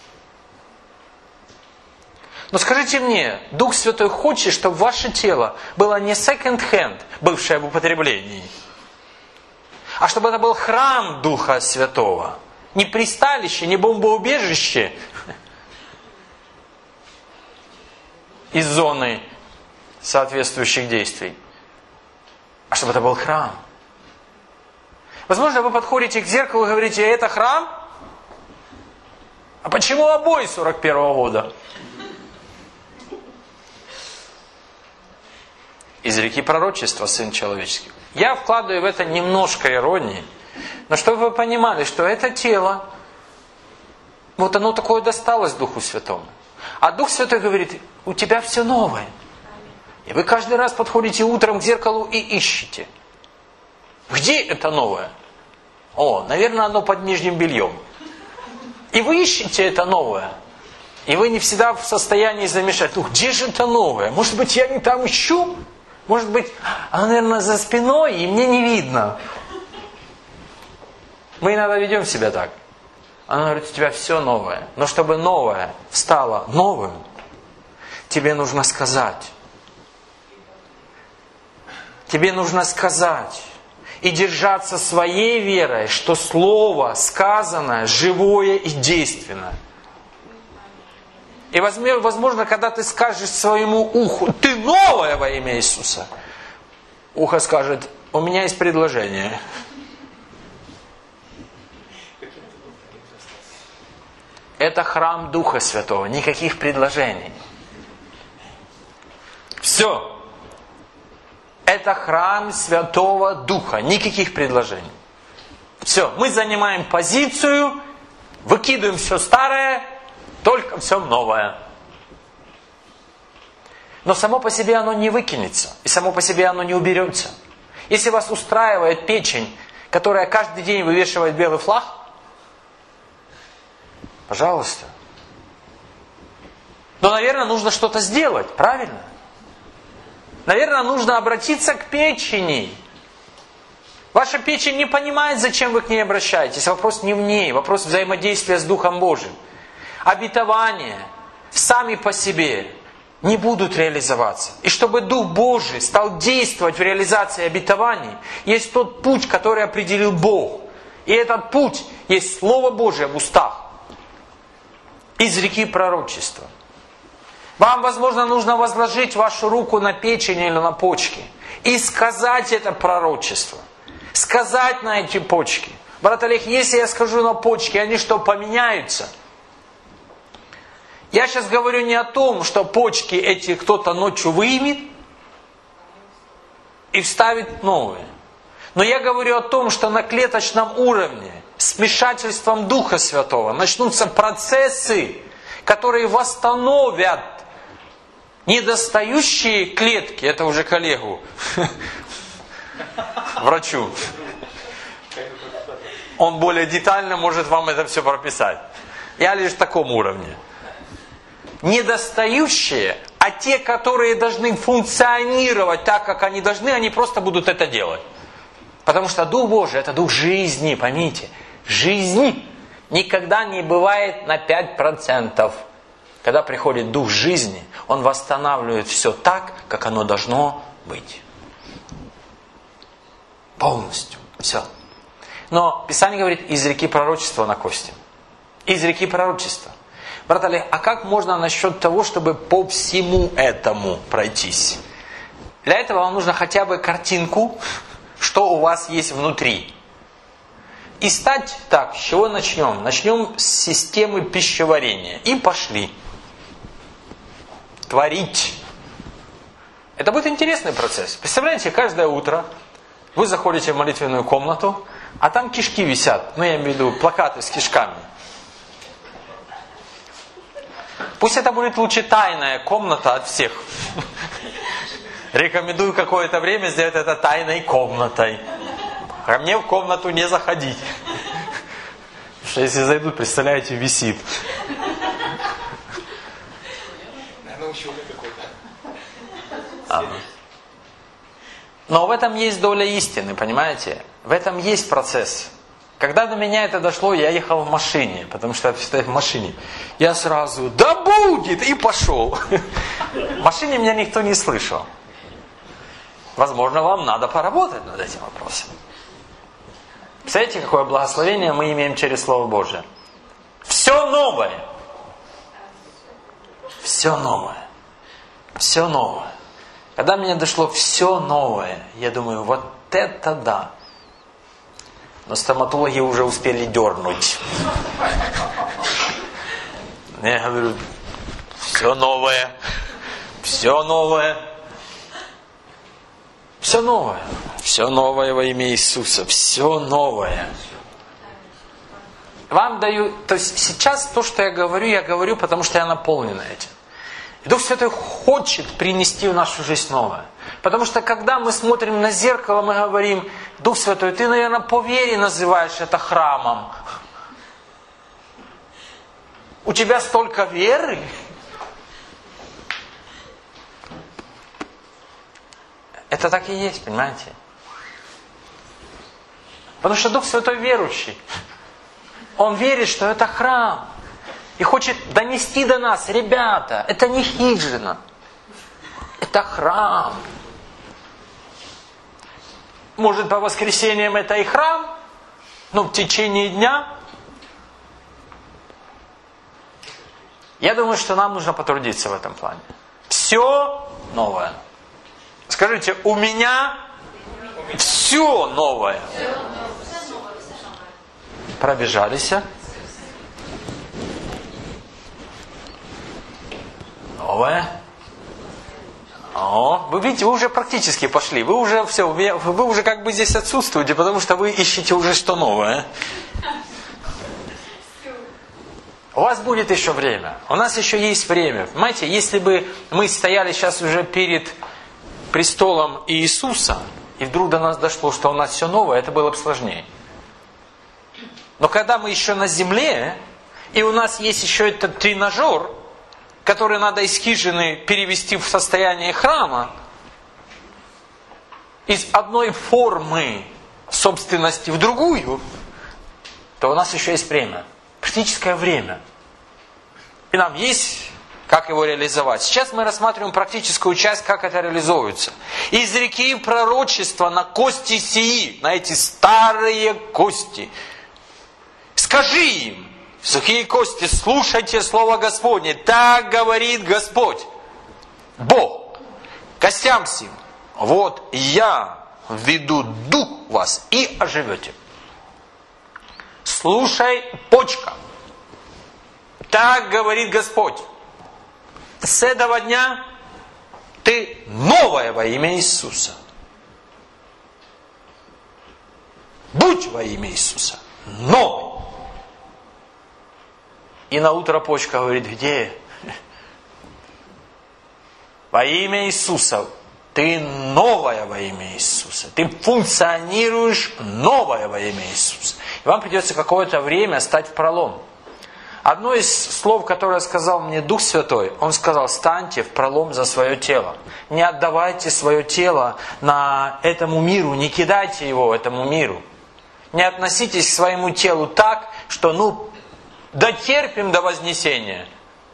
Но скажите мне, Дух Святой хочет, чтобы ваше тело было не second hand, бывшее в употреблении, а чтобы это был храм Духа Святого. Не присталище, не бомбоубежище из зоны соответствующих действий, а чтобы это был храм. Возможно, вы подходите к зеркалу и говорите, это храм? А почему обои сорок первого года? Изреки пророчества, Сын Человеческий. Я вкладываю в это немножко иронии, но чтобы вы понимали, что это тело, вот оно такое досталось Духу Святому. А Дух Святой говорит, у тебя все новое. И вы каждый раз подходите утром к зеркалу и ищете. Где это новое? О, наверное, оно под нижним бельем. И вы ищете это новое. И вы не всегда в состоянии замешать. Ну, где же это новое? Может быть, я не там ищу? Может быть, оно, наверное, за спиной, и мне не видно. Мы иногда ведем себя так. Оно говорит, у тебя все новое. Но чтобы новое стало новым, тебе нужно сказать. Тебе нужно сказать. И держаться своей верой, что слово сказанное живое и действенное. И возможно, когда ты скажешь своему уху, ты новое во имя Иисуса, ухо скажет, у меня есть предложение. Это храм Духа Святого, никаких предложений. Все. Это храм Святого Духа, никаких предложений. Все, мы занимаем позицию, выкидываем все старое, только все новое. Но само по себе оно не выкинется, и само по себе оно не уберется. Если вас устраивает печень, которая каждый день вывешивает белый флаг, пожалуйста. Но, наверное, нужно что-то сделать, правильно? Наверное, нужно обратиться к печени. Ваша печень не понимает, зачем вы к ней обращаетесь. Вопрос не в ней, вопрос взаимодействия с Духом Божьим. Обетования сами по себе не будут реализоваться. И чтобы Дух Божий стал действовать в реализации обетований, есть тот путь, который определил Бог. И этот путь есть Слово Божие в устах. из реки пророчества. Вам, возможно, нужно возложить вашу руку на печень или на почки и сказать это пророчество. Сказать на эти почки. Брат Олег, если я скажу на почки, они что, поменяются? Я сейчас говорю не о том, что почки эти кто-то ночью выймет и вставит новые. Но я говорю о том, что на клеточном уровне с вмешательством Духа Святого начнутся процессы, которые восстановят недостающие клетки, это уже коллегу, врачу. Он более детально может вам это все прописать. Я лишь в таком уровне. Недостающие, а те, которые должны функционировать так, как они должны, они просто будут это делать. Потому что Дух Божий – это Дух жизни, поймите. Жизнь никогда не бывает на пять процентов. Когда приходит Дух жизни, Он восстанавливает все так, как оно должно быть. Полностью. Все. Но Писание говорит, из реки пророчества на кости. Из реки пророчества. Брат Олег, а как можно насчет того, чтобы по всему этому пройтись? Для этого вам нужно хотя бы картинку, что у вас есть внутри. И стать так, с чего начнем? Начнем с системы пищеварения. И пошли. Творить. Это будет интересный процесс. Представляете, каждое утро вы заходите в молитвенную комнату, а там кишки висят. Ну, я имею в виду плакаты с кишками. Пусть это будет лучше тайная комната от всех. Рекомендую какое-то время сделать это тайной комнатой. А мне в комнату не заходить. Потому что если зайдут, представляете, висит. Наверное, ученый какой-то. А. Но в этом есть доля истины, понимаете? В этом есть процесс. Когда до меня это дошло, я ехал в машине, потому что я всегда в машине. Я сразу, да будет, и пошел. В машине меня никто не слышал. Возможно, вам надо поработать над этим вопросом. Представляете, какое благословение мы имеем через Слово Божие? Все новое. Все новое. Все новое. Когда мне дошло все новое, я думаю, вот это да. Но стоматологи уже успели дернуть. Я говорю, все новое. Все новое. Все новое. Все новое во имя Иисуса. Все новое. Вам даю... То есть сейчас то, что я говорю, я говорю, потому что я наполнен этим. И Дух Святой хочет принести в нашу жизнь новое. Потому что когда мы смотрим на зеркало, мы говорим, Дух Святой, ты, наверное, по вере называешь это храмом. У тебя столько веры. Это так и есть, понимаете? Потому что Дух Святой верующий. Он верит, что это храм. И хочет донести до нас, ребята, это не хижина. Это храм. Может, по воскресеньям это и храм, но в течение дня. Я думаю, что нам нужно потрудиться в этом плане. Все новое. Скажите, у меня все новое. Пробежались. Новое. О, вы видите, вы уже практически пошли. Вы уже все, вы уже как бы здесь отсутствуете, потому что вы ищете уже что новое. У вас будет еще время. У нас еще есть время. Понимаете, если бы мы стояли сейчас уже перед престолом Иисуса, и вдруг до нас дошло, что у нас все новое, это было бы сложнее. Но когда мы еще на земле, и у нас есть еще этот тренажер, который надо из хижины перевести в состояние храма, из одной формы собственности в другую, то у нас еще есть время. Практическое время. И нам есть, как его реализовать. Сейчас мы рассматриваем практическую часть, как это реализуется. Из реки пророчества на кости сии, на эти старые кости. Скажи им, сухие кости, слушайте слово Господне. Так говорит Господь, Бог, костям сим. Вот я введу дух в вас и оживете. Слушай, почка. Так говорит Господь. С этого дня ты новая во имя Иисуса. Будь во имя Иисуса новый. И на утро почка говорит, где? Во имя Иисуса. Ты новая во имя Иисуса. Ты функционируешь новая во имя Иисуса. И вам придется какое-то время стать в пролом. Одно из слов, которое сказал мне Дух Святой, он сказал, станьте в пролом за свое тело. Не отдавайте свое тело на этому миру, не кидайте его этому миру. Не относитесь к своему телу так, что ну дотерпим до вознесения.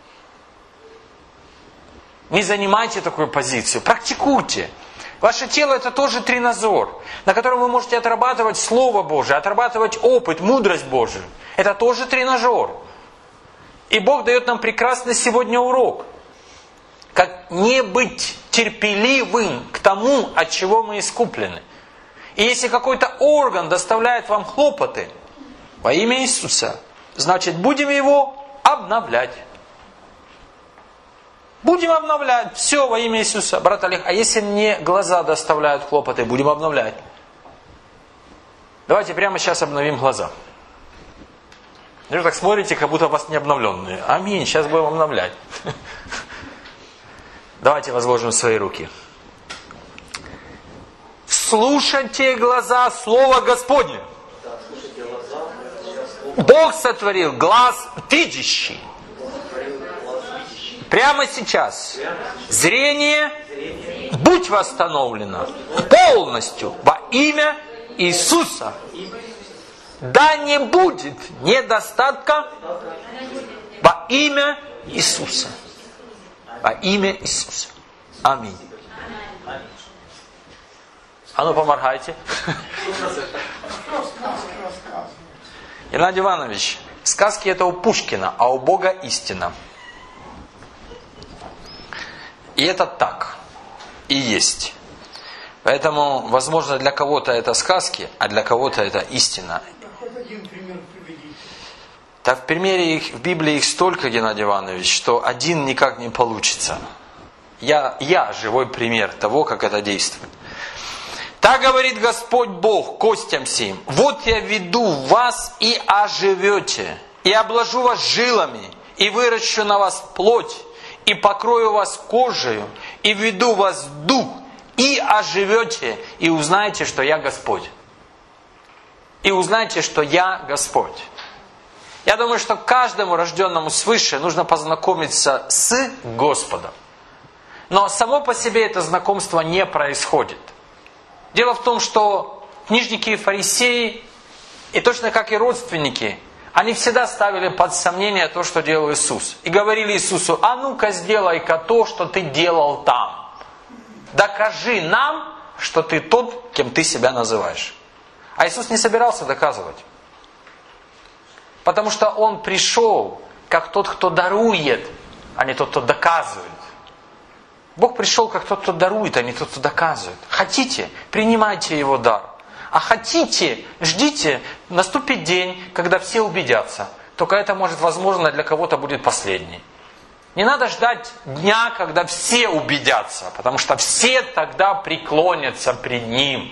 Не занимайте такую позицию, практикуйте. Ваше тело это тоже тренажер, на котором вы можете отрабатывать Слово Божие, отрабатывать опыт, мудрость Божию. Это тоже тренажер. И Бог дает нам прекрасный сегодня урок. Как не быть терпеливым к тому, от чего мы искуплены. И если какой-то орган доставляет вам хлопоты во имя Иисуса, значит будем его обновлять. Будем обновлять. Все во имя Иисуса. Брат Олег, а если мне глаза доставляют хлопоты, будем обновлять. Давайте прямо сейчас обновим глаза. Вы так смотрите, как будто у вас не обновленные. Аминь, сейчас будем обновлять. Давайте возложим свои руки. Слушайте глаза Слова Господне. Бог сотворил глаз видящий. Прямо сейчас зрение будь восстановлено полностью во имя Иисуса. Да не будет недостатка во имя Иисуса. Во имя Иисуса. Аминь. А ну поморгайте. Геннадий Иванович, сказки это у Пушкина, а у Бога истина. И это так. И есть. Поэтому, возможно, для кого-то это сказки, а для кого-то это истина. Так в примере их, в Библии их столько, Геннадий Иванович, что один никак не получится. Я, я живой пример того, как это действует. Так говорит Господь Бог костям сим. Вот я веду вас и оживете, и обложу вас жилами, и выращу на вас плоть, и покрою вас кожею, и введу вас в дух, и оживете, и узнаете, что я Господь. И узнаете, что я Господь. Я думаю, что каждому рожденному свыше нужно познакомиться с Господом. Но само по себе это знакомство не происходит. Дело в том, что книжники и фарисеи, и точно как и родственники, они всегда ставили под сомнение то, что делал Иисус. И говорили Иисусу, а ну-ка сделай-ка то, что ты делал там. Докажи нам, что ты тот, кем ты себя называешь. А Иисус не собирался доказывать. Потому что Он пришел как тот, кто дарует, а не тот, кто доказывает. Бог пришел как тот, кто дарует, а не тот, кто доказывает. Хотите, принимайте Его дар. А хотите, ждите, наступит день, когда все убедятся. Только это, может, возможно, для кого-то будет последний. Не надо ждать дня, когда все убедятся, потому что все тогда преклонятся пред Ним.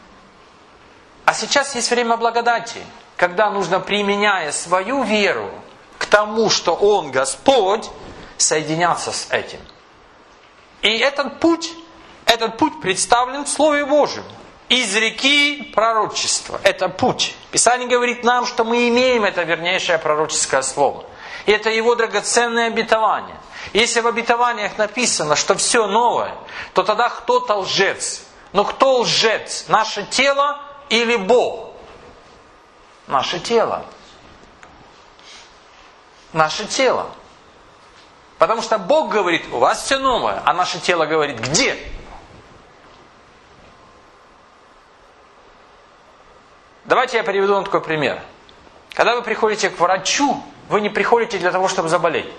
А сейчас есть время благодати, когда нужно, применяя свою веру к тому, что Он Господь, соединяться с этим. И этот путь, этот путь представлен в Слове Божьем. Из реки пророчества. Это путь. Писание говорит нам, что мы имеем это вернейшее пророческое слово. И это его драгоценное обетование. Если в обетованиях написано, что все новое, то тогда кто-то лжец. Но кто лжец? Наше тело или Бог? Наше тело. Наше тело. Потому что Бог говорит, у вас все новое, а наше тело говорит, где? Давайте я приведу вам такой пример. Когда вы приходите к врачу, вы не приходите для того, чтобы заболеть.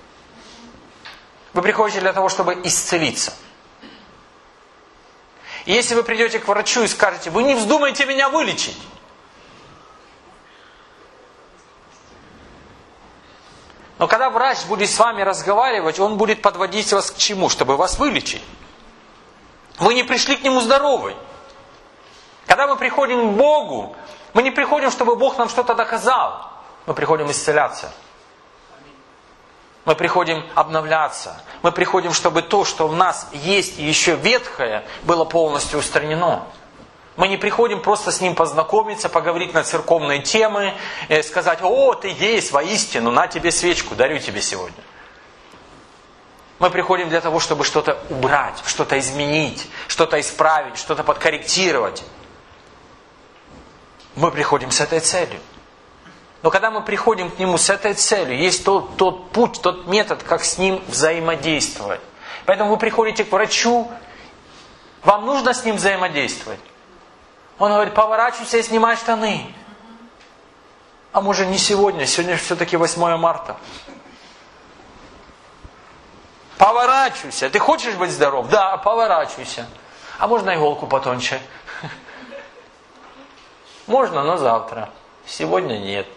Вы приходите для того, чтобы исцелиться. И если вы придете к врачу и скажете, вы не вздумайте меня вылечить. Но когда врач будет с вами разговаривать, он будет подводить вас к чему? Чтобы вас вылечить. Вы не пришли к нему здоровы. Когда мы приходим к Богу, мы не приходим, чтобы Бог нам что-то доказал. Мы приходим исцеляться. Мы приходим обновляться. Мы приходим, чтобы то, что в нас есть еще ветхое, было полностью устранено. Мы не приходим просто с Ним познакомиться, поговорить на церковные темы, сказать, о, ты есть воистину, на тебе свечку, дарю тебе сегодня. Мы приходим для того, чтобы что-то убрать, что-то изменить, что-то исправить, что-то подкорректировать. Мы приходим с этой целью. Но когда мы приходим к Нему с этой целью, есть тот, тот путь, тот метод, как с Ним взаимодействовать. Поэтому вы приходите к врачу, вам нужно с Ним взаимодействовать. Он говорит, поворачивайся и снимай штаны. А может не сегодня, сегодня все-таки восьмое марта. Поворачивайся. Ты хочешь быть здоров? Да, поворачивайся. А можно иголку потоньше? Можно, но завтра. Сегодня нет.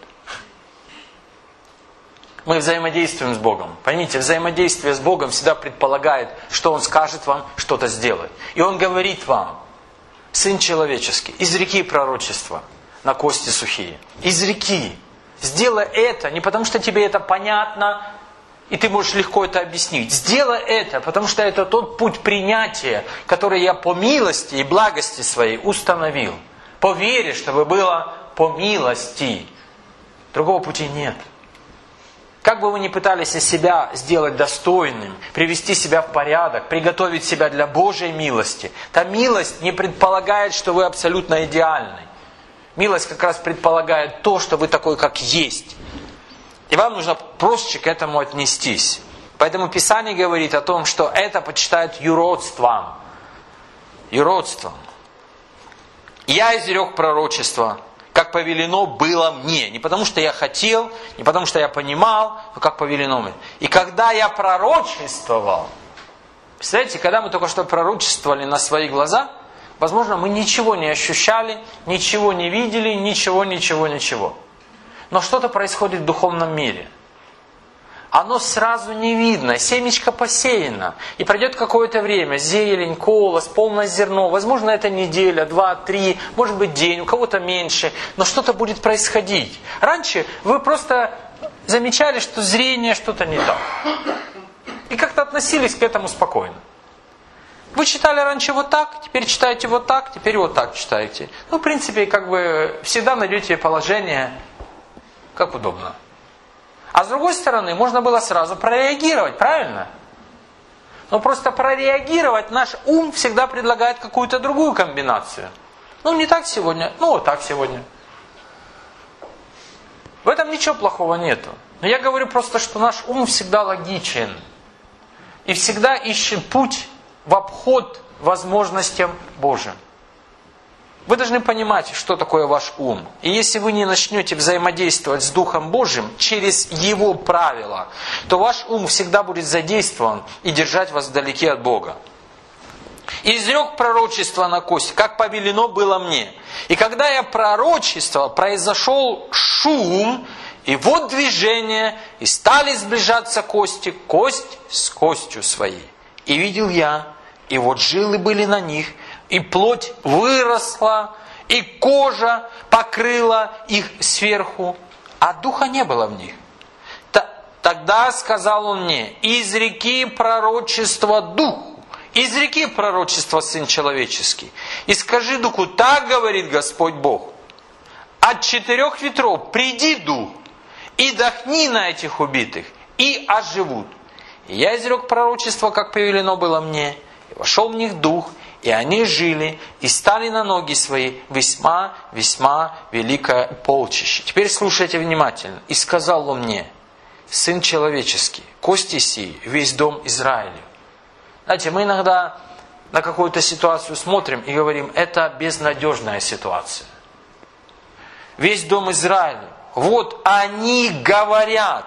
Мы взаимодействуем с Богом. Поймите, взаимодействие с Богом всегда предполагает, что Он скажет вам что-то сделать. И Он говорит вам, Сын человеческий, изреки пророчества на кости сухие. Изреки. Сделай это не потому, что тебе это понятно, и ты можешь легко это объяснить. Сделай это, потому что это тот путь принятия, который я по милости и благости своей установил. По вере, чтобы было по милости. Другого пути нет. Как бы вы ни пытались себя сделать достойным, привести себя в порядок, приготовить себя для Божьей милости, та милость не предполагает, что вы абсолютно идеальны. Милость как раз предполагает то, что вы такой, как есть. И вам нужно проще к этому отнестись. Поэтому Писание говорит о том, что это почитают юродством. Юродством. Я изрек пророчество, как повелено было мне. Не потому, что я хотел, не потому, что я понимал, но как повелено мне. И когда я пророчествовал, представляете, когда мы только что пророчествовали на свои глаза, возможно, мы ничего не ощущали, ничего не видели, ничего, ничего, ничего. Но что-то происходит в духовном мире. Оно сразу не видно, семечко посеяно. И пройдет какое-то время, зелень, колос, полное зерно. Возможно, это неделя, два, три, может быть день, у кого-то меньше. Но что-то будет происходить. Раньше вы просто замечали, что зрение что-то не так. И как-то относились к этому спокойно. Вы читали раньше вот так, теперь читаете вот так, теперь вот так читаете. Ну, в принципе, как бы всегда найдете положение, как удобно. А с другой стороны, можно было сразу прореагировать, правильно? Но просто прореагировать наш ум всегда предлагает какую-то другую комбинацию. Ну, не так сегодня, ну, вот так сегодня. В этом ничего плохого нету. Но я говорю просто, что наш ум всегда логичен. И всегда ищет путь в обход возможностям Божьим. Вы должны понимать, что такое ваш ум. И если вы не начнете взаимодействовать с Духом Божьим через Его правила, то ваш ум всегда будет задействован и держать вас вдалеке от Бога. И изрек пророчество на кость, как повелено было мне. И когда я пророчествовал, произошел шум, и вот движение, и стали сближаться кости, кость с костью своей. И видел я, и вот жилы были на них, и плоть выросла, и кожа покрыла их сверху, а духа не было в них. Тогда сказал он мне, изреки пророчество духу, изреки пророчество Сын Человеческий, и скажи духу, так говорит Господь Бог, от четырех ветров приди дух, и дохни на этих убитых, и оживут. И я изрек пророчество, как повелено было мне, и вошел в них дух, и они жили, и стали на ноги свои весьма, весьма великое полчище. Теперь слушайте внимательно. И сказал он мне, Сын Человеческий, кости сии, весь дом Израилев. Знаете, мы иногда на какую-то ситуацию смотрим и говорим, это безнадежная ситуация. Весь дом Израилев. вот они говорят,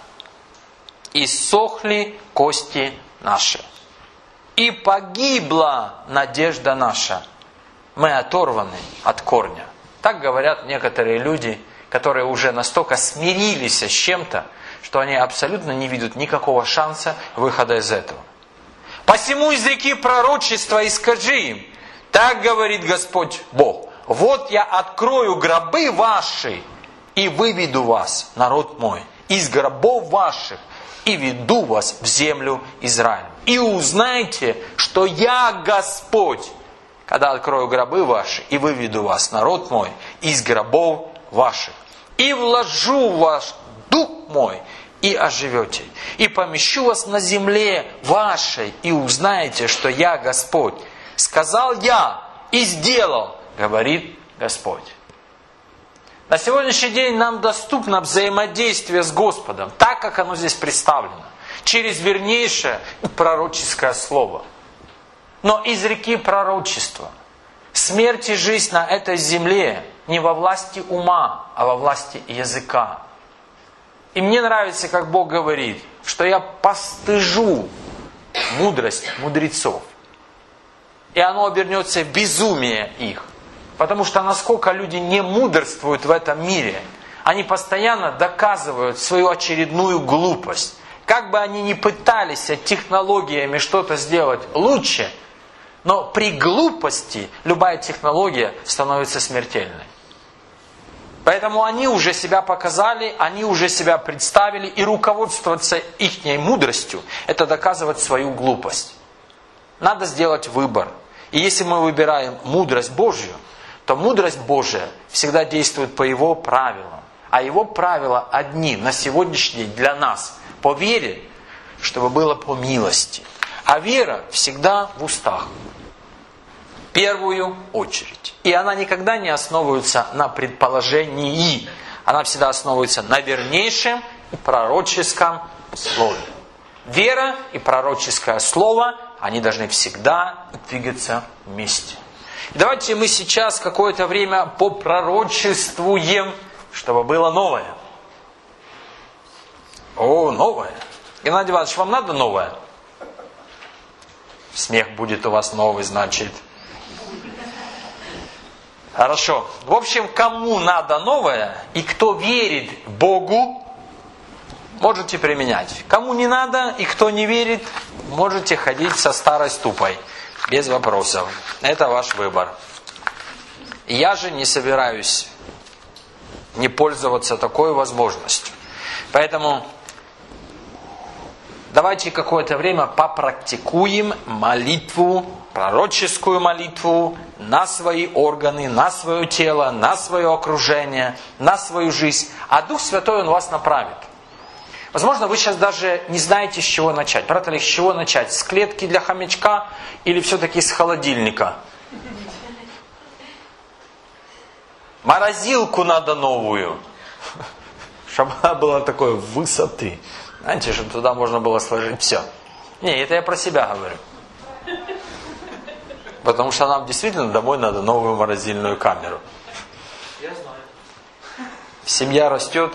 иссохли кости наши, и погибла надежда наша. Мы оторваны от корня. Так говорят некоторые люди, которые уже настолько смирились с чем-то, что они абсолютно не видят никакого шанса выхода из этого. «Посему изреки пророчества и скажи им, так говорит Господь Бог, вот я открою гробы ваши и выведу вас, народ мой, из гробов ваших и веду вас в землю Израиля. И узнайте, что я Господь, когда открою гробы ваши и выведу вас, народ мой, из гробов ваших, и вложу в ваш дух мой, и оживете, и помещу вас на земле вашей, и узнаете, что я Господь. Сказал я и сделал, говорит Господь». На сегодняшний день нам доступно взаимодействие с Господом, так как оно здесь представлено, через вернейшее пророческое слово. Но из реки пророчества смерть и жизнь на этой земле не во власти ума, а во власти языка. И мне нравится, как Бог говорит, что я постыжу мудрость мудрецов. И оно обернется в безумие их. Потому что насколько люди не мудрствуют в этом мире, они постоянно доказывают свою очередную глупость. Как бы они ни пытались технологиями что-то сделать лучше, но при глупости любая технология становится смертельной. Поэтому они уже себя показали, они уже себя представили, и руководствоваться их мудростью – это доказывать свою глупость. Надо сделать выбор. И если мы выбираем мудрость Божью, то мудрость Божия всегда действует по Его правилам. А Его правила одни на сегодняшний день для нас. По вере, чтобы было по милости. А вера всегда в устах. В первую очередь. И она никогда не основывается на предположении. Она всегда основывается на вернейшем пророческом слове. Вера и пророческое слово, они должны всегда двигаться вместе. Давайте мы сейчас какое-то время попророчествуем, чтобы было новое. О, новое. Геннадий Иванович, вам надо новое? Смех будет у вас новый, значит. Хорошо. В общем, кому надо новое и кто верит Богу, можете применять. Кому не надо и кто не верит, можете ходить со старой ступой. Без вопросов. Это ваш выбор. Я же не собираюсь не пользоваться такой возможностью. Поэтому давайте какое-то время попрактикуем молитву, пророческую молитву на свои органы, на свое тело, на свое окружение, на свою жизнь. А Дух Святой, Он вас направит. Возможно, вы сейчас даже не знаете, с чего начать. Брат Олег, с чего начать? С клетки для хомячка или все-таки с холодильника? Морозилку надо новую. Чтобы она была такой высоты. Знаете, чтобы туда можно было сложить все. Не, это я про себя говорю. Потому что нам действительно домой надо новую морозильную камеру. Я знаю. Семья растет.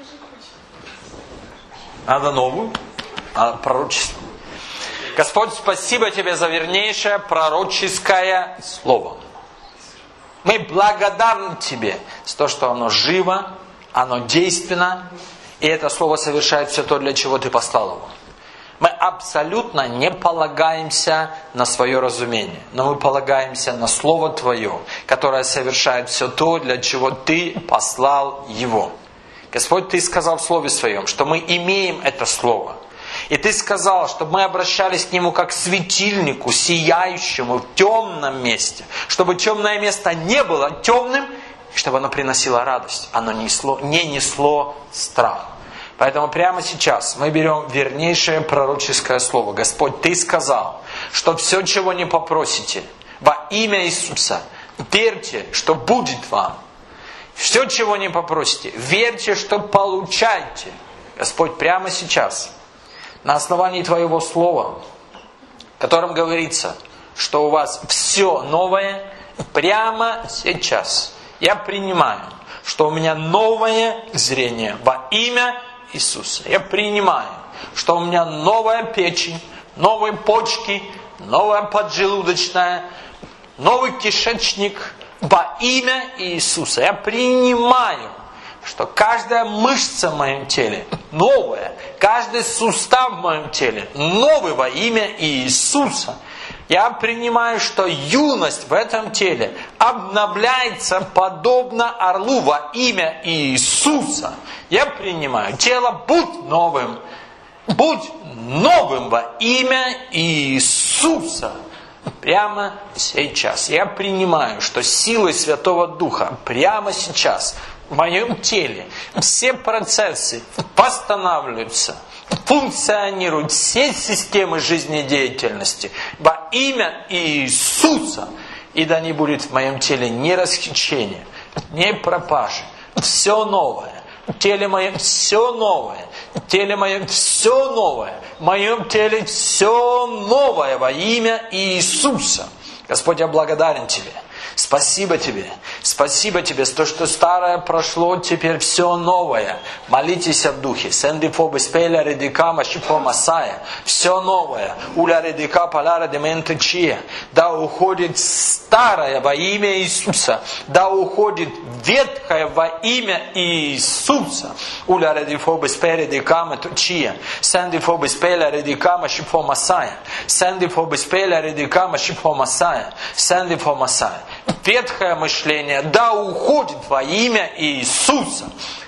Надо новую, а пророчество. Господь, спасибо Тебе за вернейшее пророческое слово. Мы благодарны Тебе за то, что оно живо, оно действенно, и это слово совершает все то, для чего Ты послал его. Мы абсолютно не полагаемся на свое разумение, но мы полагаемся на Слово Твое, которое совершает все то, для чего Ты послал его. Господь, Ты сказал в Слове Своем, что мы имеем это Слово. И Ты сказал, чтобы мы обращались к Нему как к светильнику, сияющему в темном месте. Чтобы темное место не было темным, чтобы оно приносило радость. Оно несло, не несло страх. Поэтому прямо сейчас мы берем вернейшее пророческое слово. Господь, Ты сказал, что все, чего не попросите, во имя Иисуса, верьте, что будет вам. Все, чего не попросите, верьте, что получаете. Господь, прямо сейчас, на основании Твоего Слова, в котором говорится, что у вас все новое, прямо сейчас я принимаю, что у меня новое зрение во имя Иисуса. Я принимаю, что у меня новая печень, новые почки, новая поджелудочная, новый кишечник во имя Иисуса. Я принимаю, что каждая мышца в моем теле новая, каждый сустав в моем теле новый во имя Иисуса. Я принимаю, что юность в этом теле обновляется подобно орлу во имя Иисуса. Я принимаю, тело будь новым, будь новым во имя Иисуса. Прямо сейчас я принимаю, что силой Святого Духа прямо сейчас в моем теле все процессы восстанавливаются, функционируют все системы жизнедеятельности во имя Иисуса. И да не будет в моем теле ни расхищения, ни пропажи. Все новое. В теле моем все новое. В теле моем все новое. В моем теле все новое во имя Иисуса. Господь, я благодарен Тебе. Спасибо Тебе. Спасибо Тебе за то, что старое прошло, теперь все новое. Молитесь в духе. Сендифобы спеля редика машипо масая. Все новое. Уля редика паляра дементы чия. Да уходит старое во имя Иисуса. Да уходит ветхое во имя Иисуса. Уля редифобы спеля редика матучия. Сендифобы спеля редика машипо масая. Сендифобы спеля редика машипо масая. Сендифо масая. Ветхое мышление, да уходит во имя Иисуса.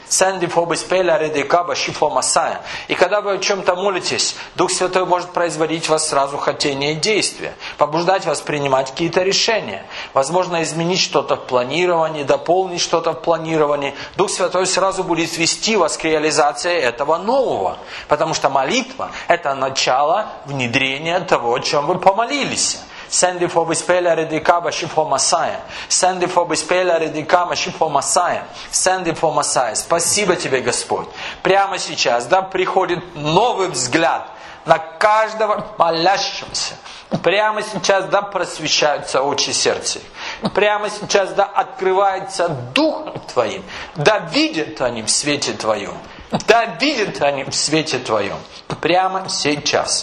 И когда вы о чем-то молитесь, Дух Святой может производить в вас сразу хотение и действие, побуждать вас принимать какие-то решения. Возможно, изменить что-то в планировании, дополнить что-то в планировании. Дух Святой сразу будет вести вас к реализации этого нового. Потому что молитва – это начало внедрения того, о чем вы помолились. Сенди фобиспеля редикаба шифо масая. Сенди фобиспеля редикаба шифо масая. Сенди фо масая. Спасибо Тебе, Господь. Прямо сейчас, да, приходит новый взгляд на каждого молящегося. Прямо сейчас, да, просвещаются очи сердца. Прямо сейчас, да, открывается Духом Твоим. Да, видят они в свете Твоем. Да, видят они в свете Твоем. Прямо сейчас.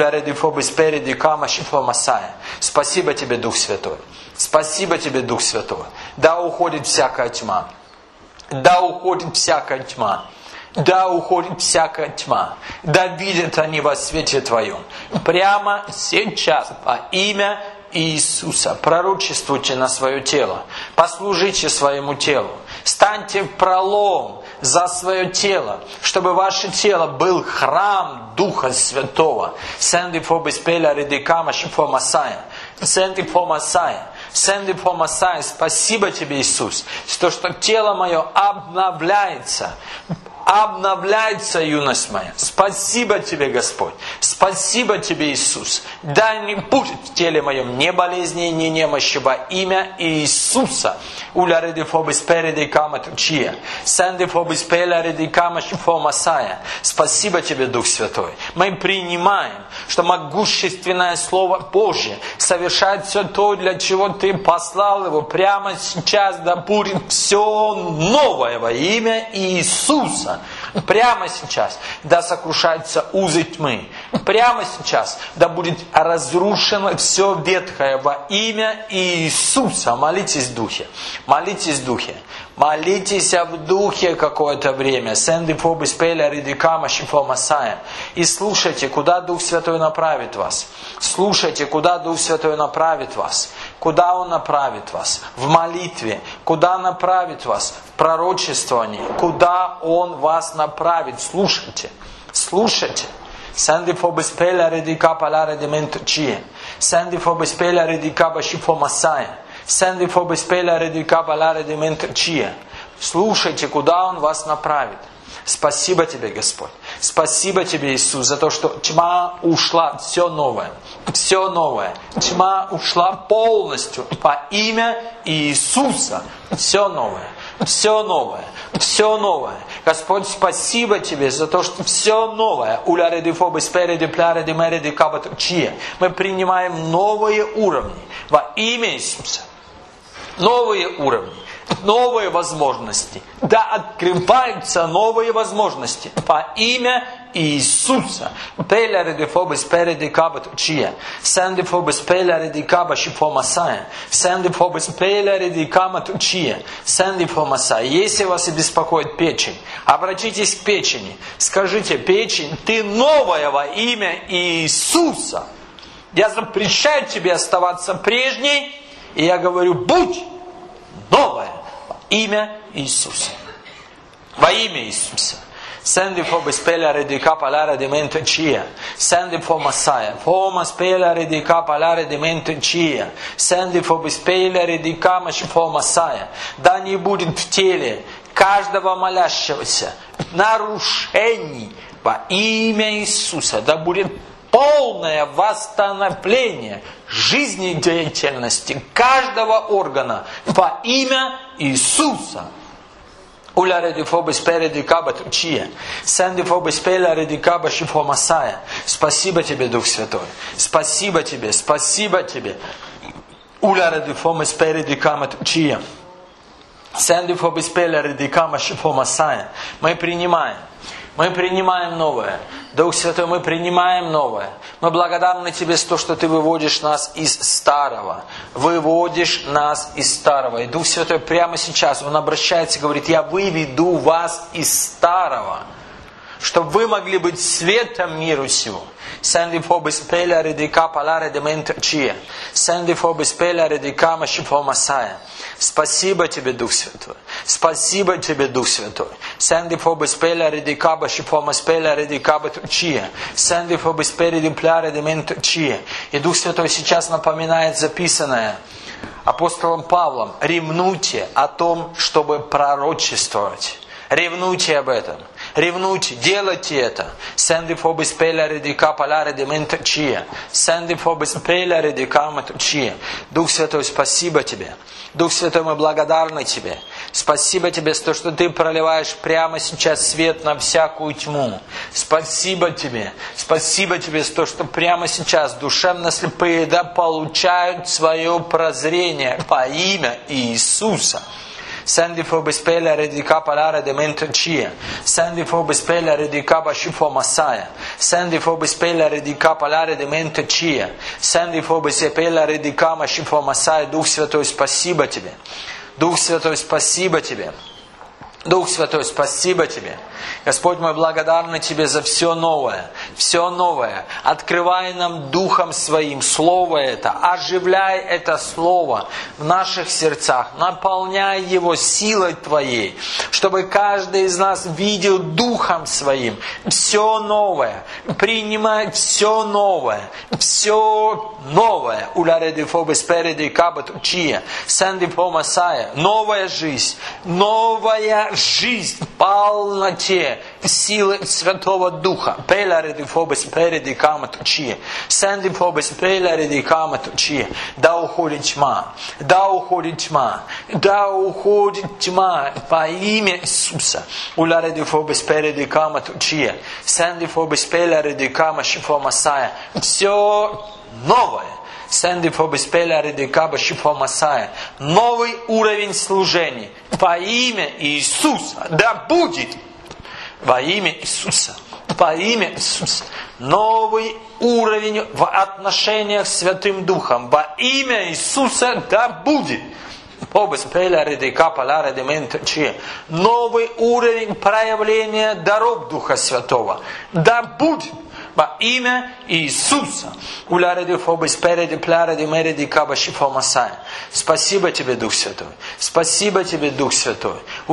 Спасибо Тебе, Дух Святой. Спасибо Тебе, Дух Святой. Да уходит всякая тьма. Да уходит всякая тьма. Да уходит всякая тьма. Да видят они во свете Твоем. Прямо сейчас во имя Иисуса. Пророчествуйте на свое тело. Послужите своему телу. Станьте в пролом за свое тело, чтобы ваше тело был храм Духа Святого. Сенди фобиспеля редикама шифо масая. Сенди фо масая. Сенди фо масая. Спасибо Тебе, Иисус, за то, что тело мое обновляется. Обновляется юность моя. Спасибо Тебе, Господь. Спасибо Тебе, Иисус. Да не будет в теле моем ни болезни, ни немощи во имя Иисуса. Уля редифобис переди каматучия. Сендифобис пеля редикама шифо масая. Спасибо Тебе, Дух Святой. Мы принимаем, что могущественное Слово Божье совершает все то, для чего Ты послал его. Прямо сейчас да будет все новое во имя Иисуса. Прямо сейчас да сокрушаются узы тьмы. Прямо сейчас да будет разрушено все ветхое во имя Иисуса. Молитесь в Духе. Молитесь в Духе. Молитесь в Духе какое-то время. И слушайте, куда Дух Святой направит вас. Слушайте, куда Дух Святой направит вас. Куда Он направит вас? В молитве. Куда направит вас? В пророчествовании. Куда Он вас направит? Слушайте. Слушайте. Сенди фобиспеля редика паляре дементучие. Сенди фобиспеля редика башифо масая. Сенди фобиспеля редика паляре дементучие. Слушайте, куда Он вас направит. Спасибо Тебе, Господь. Спасибо Тебе, Иисус, за то, что тьма ушла, все новое. Все новое. Тьма ушла полностью во имя Иисуса. Все новое. Все новое. Все новое. Господь, спасибо Тебе за то, что все новое. Мы принимаем новые уровни во имя Иисуса. Новые уровни. новые возможности. Да открываются новые возможности во имя Иисуса. Пеларе де фобес переди кабат учия. Сэнди фобес пеларе ди каба шифомасая. Сэнди фобес пеларе ди камат учия. Сэнди фомасая. Если вас и беспокоит печень, обратитесь к печени. Скажите: печень, ты новая во имя Иисуса. Я запрещаю тебе оставаться прежней. И я говорю: будь новая во имя Иисуса. Во имя Иисуса. Sendi for spelare di capalare di mente cia. Sendi for Messiah. Forma spelare di capalare di mente cia. Sendi for spelare di камаш for Messiah. Да не будет в теле каждого молящегося нарушений во имя Иисуса. Да будет полное восстановление жизнедеятельности каждого органа во имя Иисуса. Уларе ди фобес переди кабат учия. Сэнди фобес пеларе ди каба шифо Масая. Спасибо тебе, Дух Святой. Спасибо тебе, спасибо тебе. Уларе ди фобес переди кабат учия. Сэнди фобес пеларе ди каба шифо Масая. Мы принимаем. Мы принимаем новое. Дух Святой, мы принимаем новое. Мы благодарны Тебе за то, что Ты выводишь нас из старого. Выводишь нас из старого. И Дух Святой прямо сейчас, Он обращается и говорит: я выведу вас из старого, чтобы вы могли быть светом миру сего. Sendi fobis pelare di capalare di mente cia. Sendi fobis pelare di камаши for Messiah. Спасибо тебе, Дух Святой. Спасибо тебе, Дух Святой. Sendi fobis pelare di камаши for Messiah di кабат cia. Sendi fobis pelare di plare di mente cia. И Дух Святой сейчас напоминает записанное апостолом Павлом: ревнуйте о том, чтобы пророчествовать. Ревнуйте об этом. Ревнуйте, делайте это. Sendi fobis pelare di capalare di mente cia. Sendi fobis pelare di камат cia. Дух Святой, спасибо Тебе. Дух Святой, мы благодарны Тебе. Спасибо Тебе за то, что Ты проливаешь прямо сейчас свет на всякую тьму. Спасибо Тебе. Спасибо Тебе за то, что прямо сейчас душевно слепые да получают свое прозрение во имя Иисуса. Sendi fobis pelare di capalare di mente cia. Sendi fobis pelare di caba shifo Messiah. Sendi fobis pelare di capalare di mente cia. Sendi fobis pelare di cama shifo Messiah. Дух Святой, спасибо Тебе. Дух Святой, спасибо Тебе. Дух Святой, спасибо Тебе. Господь, мы благодарны Тебе за все новое. Все новое. Открывай нам Духом Своим Слово это. Оживляй это Слово в наших сердцах. Наполняй его силой Твоей. Чтобы каждый из нас видел Духом Своим все новое. Принимай все новое. Все новое. Улареди фобес переди кабат учия. Сэнди фо Масая. Новая жизнь. Новая жизнь. Полноте силы Святого Духа. Пелареди фобес переди камат учия. Сэнди фобес пелареди камат учия. Да уходит тьма. Да уходит тьма. Да уходит тьма. Во имя Иисуса. Улареди фобес переди камат учия. Сэнди фобес пелареди кама шифо Масая. Все новое. Sendi fobis pelare di каба шифо Масая. Новый уровень служения. Во имя Иисуса. Да будет. Во имя Иисуса. Во имя Иисуса. Новый уровень в отношениях с Святым Духом. Во имя Иисуса да будет. Новый уровень проявления даров Духа Святого. Да будет. Во имя Иисуса. Спасибо Тебе, Дух Святой. Спасибо Тебе, Дух Святой.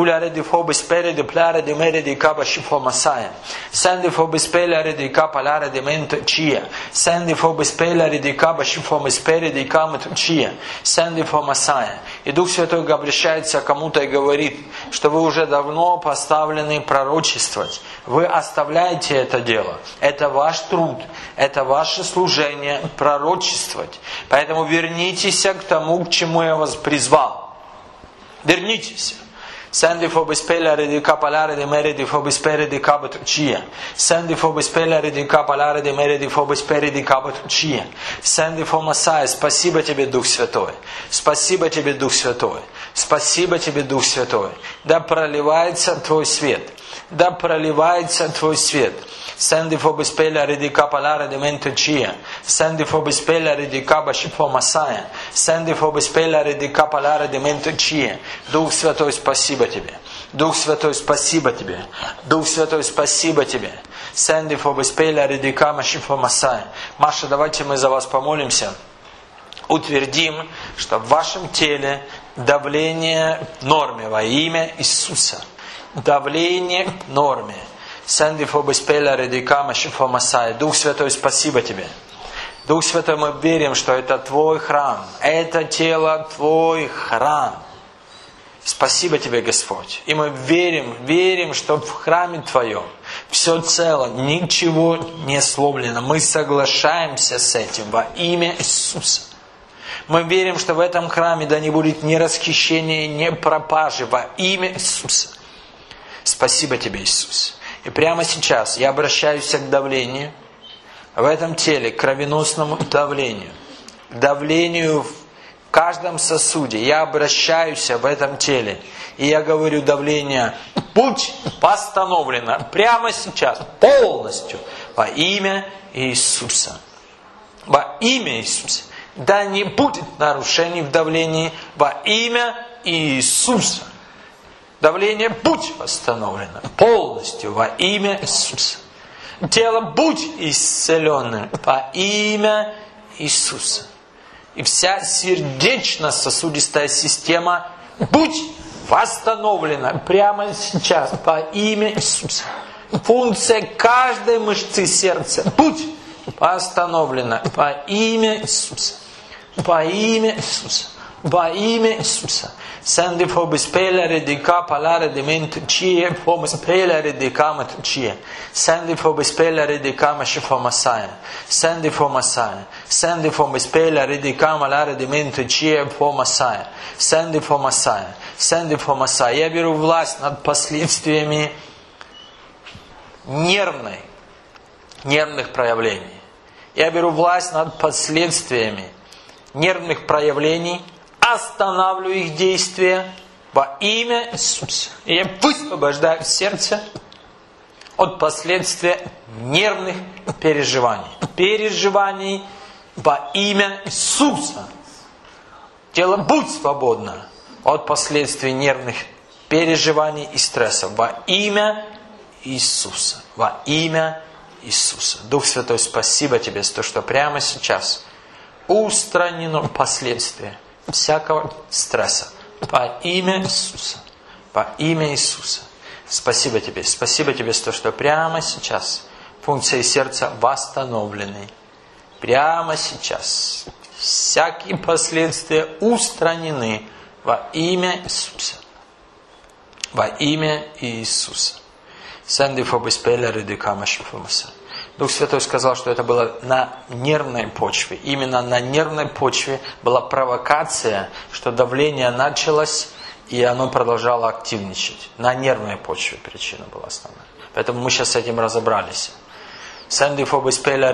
Сэнди фобис пеларе ди капаларе ди mente cia. Сэнди фобис пеларе ди каба шифо спереди камет cia. Сэнди фо Масая. И Дух Святой обращается к кому-то и говорит, что вы уже давно поставлены пророчествовать. Вы оставляете это дело. Это ваш труд. Это ваше служение пророчествовать. Поэтому вернитесь к тому, к чему я вас призвал. Вернитесь. Sendi fobis pelare di capalare di mere di fobis pere di cabat cia. Sendi fobis pelare di capalare di mere di fobis pere di cabat cia. Sendi фо Масая. Спасибо Тебе, Дух Святой. Спасибо Тебе, Дух Святой. Спасибо Тебе, Дух Святой. Да проливается Твой свет. Да проливается Твой свет. Sendi for bespela redica palare de mentocia. Sendi for bespela redica bashifo масая. Sendi for bespela redica palare de mentocia. Дух Святой, спасибо Тебе. Дух Святой, спасибо Тебе. Дух Святой, спасибо Тебе. Sendi for bespela redica bashifo масая. Маша, давайте мы за вас помолимся. Утвердим, что в вашем теле давление в норме во имя Иисуса. Давление в норме. Дух Святой, спасибо Тебе. Дух Святой, мы верим, что это Твой храм. Это тело Твой храм. Спасибо Тебе, Господь. И мы верим, верим, что в храме Твоем все цело, ничего не сломлено. Мы соглашаемся с этим во имя Иисуса. Мы верим, что в этом храме да не будет ни расхищения, ни пропажи во имя Иисуса. Спасибо Тебе, Иисус. И прямо сейчас я обращаюсь к давлению в этом теле, к кровеносному давлению, к давлению в каждом сосуде. Я обращаюсь в этом теле. И я говорю, давление, будь постановлено прямо сейчас, полностью, во имя Иисуса. Во имя Иисуса. Да не будет нарушений в давлении во имя Иисуса. Давление будь восстановлено полностью во имя Иисуса. Тело будь исцеленным во имя Иисуса. И вся сердечно-сосудистая система будь восстановлена прямо сейчас во имя Иисуса. Функция каждой мышцы сердца будь восстановлена во имя Иисуса. Во имя Иисуса. Во имя Иисуса. Sendi for bespelare di capalare di mentucie, for bespelare di camatucie. Sendi for bespelare di camashi for Messiah. Sendi for Messiah. Sendi for bespelare di camalare di mentucie, for Messiah. Sendi for Messiah. Sendi for Messiah. Я беру власть над последствиями нервной, нервных проявлений. Я беру власть над последствиями нервных проявлений, останавливаю их действия во имя Иисуса. И я высвобождаю сердце от последствий нервных переживаний. Переживаний во имя Иисуса. Тело будь свободно от последствий нервных переживаний и стрессов во имя Иисуса. Во имя Иисуса. Дух Святой, спасибо Тебе за то, что прямо сейчас устранено последствия всякого стресса. Во имя Иисуса. Во имя Иисуса. Спасибо Тебе. Спасибо Тебе за то, что прямо сейчас функции сердца восстановлены. Прямо сейчас. Всякие последствия устранены во имя Иисуса. Во имя Иисуса. Дух Святой сказал, что это было на нервной почве. Именно на нервной почве была провокация, что давление началось, и оно продолжало активничать. На нервной почве причина была основная. Поэтому мы сейчас с этим разобрались. Спасибо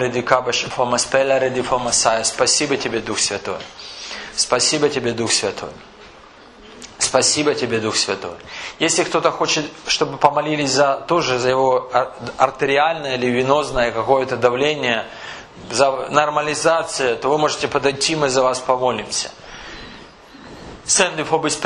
Тебе, Дух Святой. Спасибо Тебе, Дух Святой. Спасибо Тебе, Дух Святой. Если кто-то хочет, чтобы помолились за, тоже за его артериальное или венозное какое-то давление, за нормализацию, то вы можете подойти, мы за вас помолимся. Если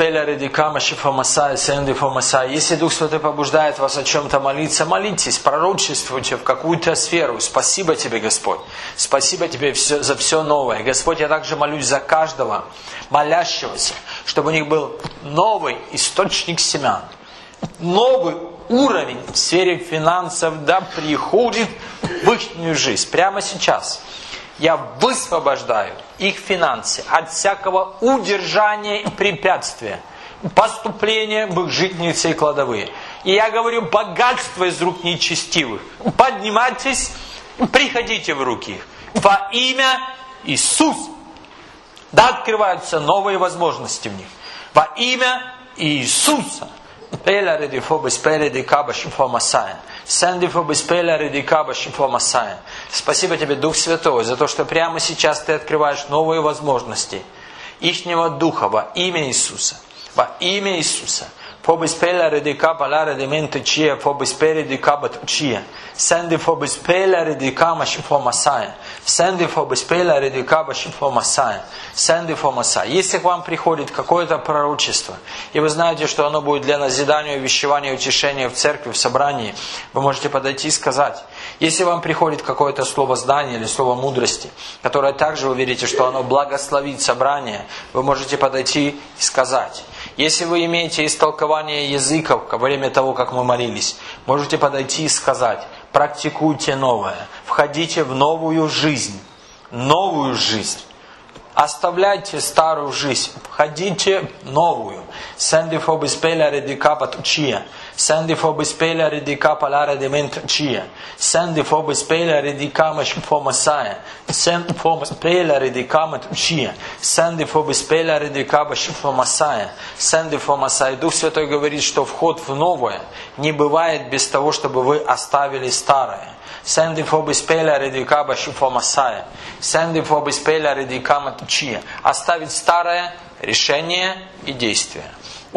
Дух Святой побуждает вас о чем-то молиться, молитесь, пророчествуйте в какую-то сферу. Спасибо Тебе, Господь. Спасибо Тебе все, за все новое. Господь, я также молюсь за каждого молящегося, чтобы у них был новый источник семян. Новый уровень в сфере финансов да приходит в их жизнь. Прямо сейчас. Я высвобождаю их финансы от всякого удержания и препятствия, поступления в их житницы и кладовые. И я говорю, богатство из рук нечестивых. Поднимайтесь, приходите в руки их. Во имя Иисуса. Да открываются новые возможности в них. Во имя Иисуса. Спасибо Тебе, Дух Святой, за то, что прямо сейчас Ты открываешь новые возможности ихнего духа во имя Иисуса. Во имя Иисуса. Фобис пеля редика паля редименте чия, фобис передика батучия. Сенди фобис пеля редика машифо масая. Сенди фобис пеля редика машифо масая. Сенди фо масая. Если к вам приходит какое-то пророчество, и вы знаете, что оно будет для назидания, увещевания, утешения в церкви, в собрании, вы можете подойти и сказать. Если вам приходит какое-то слово знания или слово мудрости, которое также вы верите, что оно благословит собрание, вы можете подойти и сказать. Если вы имеете истолкование языков во время того, как мы молились, можете подойти и сказать, практикуйте новое, входите в новую жизнь, новую жизнь. Оставляйте старую жизнь, входите в новую. Сенди фобис пеля редика патучия. Сенди фобис пеля редика паляра дементчия. Сенди фобис пеля редика машфо масая. Сенди фобис пеля редика матучия. Сенди фобис пеля редика машфо масая. Сенди фо масая. Дух Святой говорит, что вход в новое не бывает без того, чтобы вы оставили старое. Сенди фобис пеля редика машфо масая. Сенди фобис пеля редика матучия. Оставить старое решение и действие.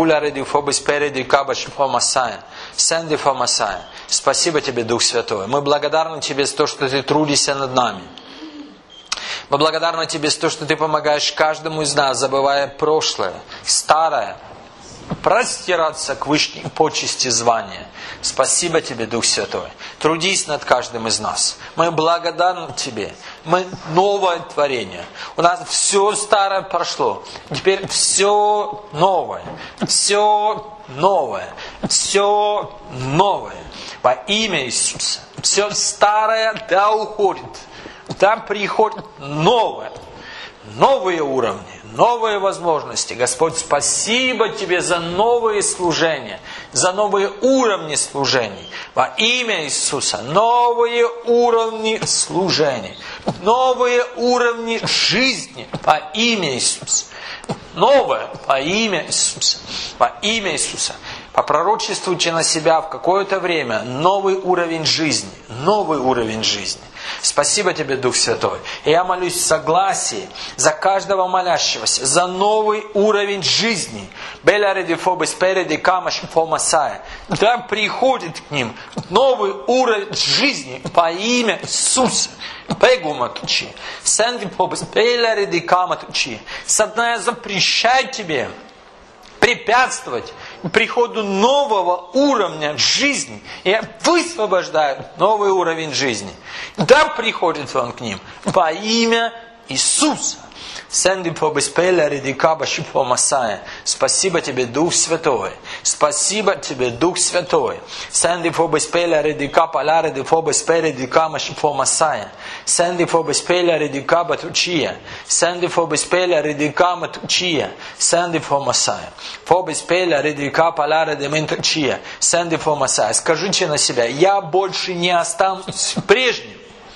Спасибо тебе, Дух Святой. Мы благодарны тебе за то, что ты трудишься над нами. Мы благодарны тебе за то, что ты помогаешь каждому из нас, забывая прошлое, старое, простираться к высшей почести звания. Спасибо тебе, Дух Святой. Трудись над каждым из нас. Мы благодарны тебе. Мы новое творение. У нас все старое прошло. Теперь все новое. Все новое. Все новое. Во имя Иисуса. Все старое да уходит. Да приходит новое. Новые уровни. Новые возможности. Господь, спасибо тебе за новые служения, за новые уровни служений. Во имя Иисуса. Новые уровни служений. Новые уровни жизни. Во имя Иисуса. Новое во имя Иисуса. Во имя Иисуса. Попророчествуйте на себя в какое-то время новый уровень жизни. Новый уровень жизни. Спасибо тебе, Дух Святой. И я молюсь в согласии за каждого молящегося, за новый уровень жизни. Да приходит к ним новый уровень жизни во имя Иисуса. Сатана, я запрещаю тебе препятствовать приходу нового уровня жизни. Я высвобождаю новый уровень жизни. Да приходит он к ним во имя Иисуса. Спасибо тебе, Дух Святой. Спасибо тебе, Дух Святой. Сенди фобис пеля редика паляре де фобис передика машифо масая. Сенди фобис пеля редика батучия. Сенди фобис пеля редика матучия. Сенди фо масая. Фобис пеля редика паляре де ментучия. Сенди фо масая. Скажите на себя, я больше не останусь прежним.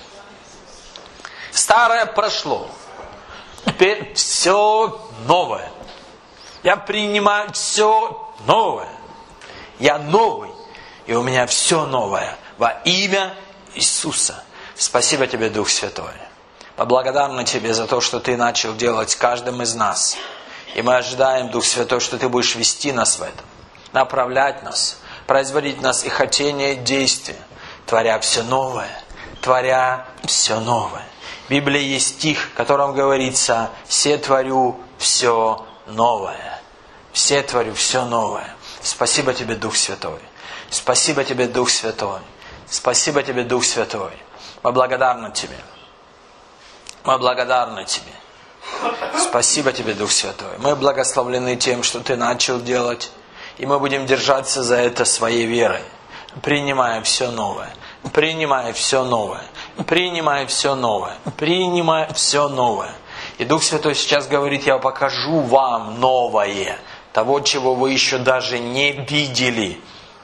Старое прошло. Теперь все новое. Я принимаю все новое. Я новый. И у меня все новое. Во имя Иисуса. Спасибо тебе, Дух Святой. Мы благодарны тебе за то, что ты начал делать с каждым из нас. И мы ожидаем, Дух Святой, что ты будешь вести нас в этом. Направлять нас. Производить в нас и хотение, и действия. Творя все новое. Творя все новое. В Библии есть стих, в котором говорится: «Все творю все новое». Все творю все новое. Спасибо тебе, Дух Святой. Спасибо тебе, Дух Святой. Спасибо тебе, Дух Святой. Мы благодарны тебе. Мы благодарны тебе. Спасибо тебе, Дух Святой. Мы благословлены тем, что ты начал делать. И мы будем держаться за это своей верой. Принимая все новое. Принимая все новое. Принимая все новое. Принимая все новое. И Дух Святой сейчас говорит: я покажу вам новое. Того, чего вы еще даже не видели.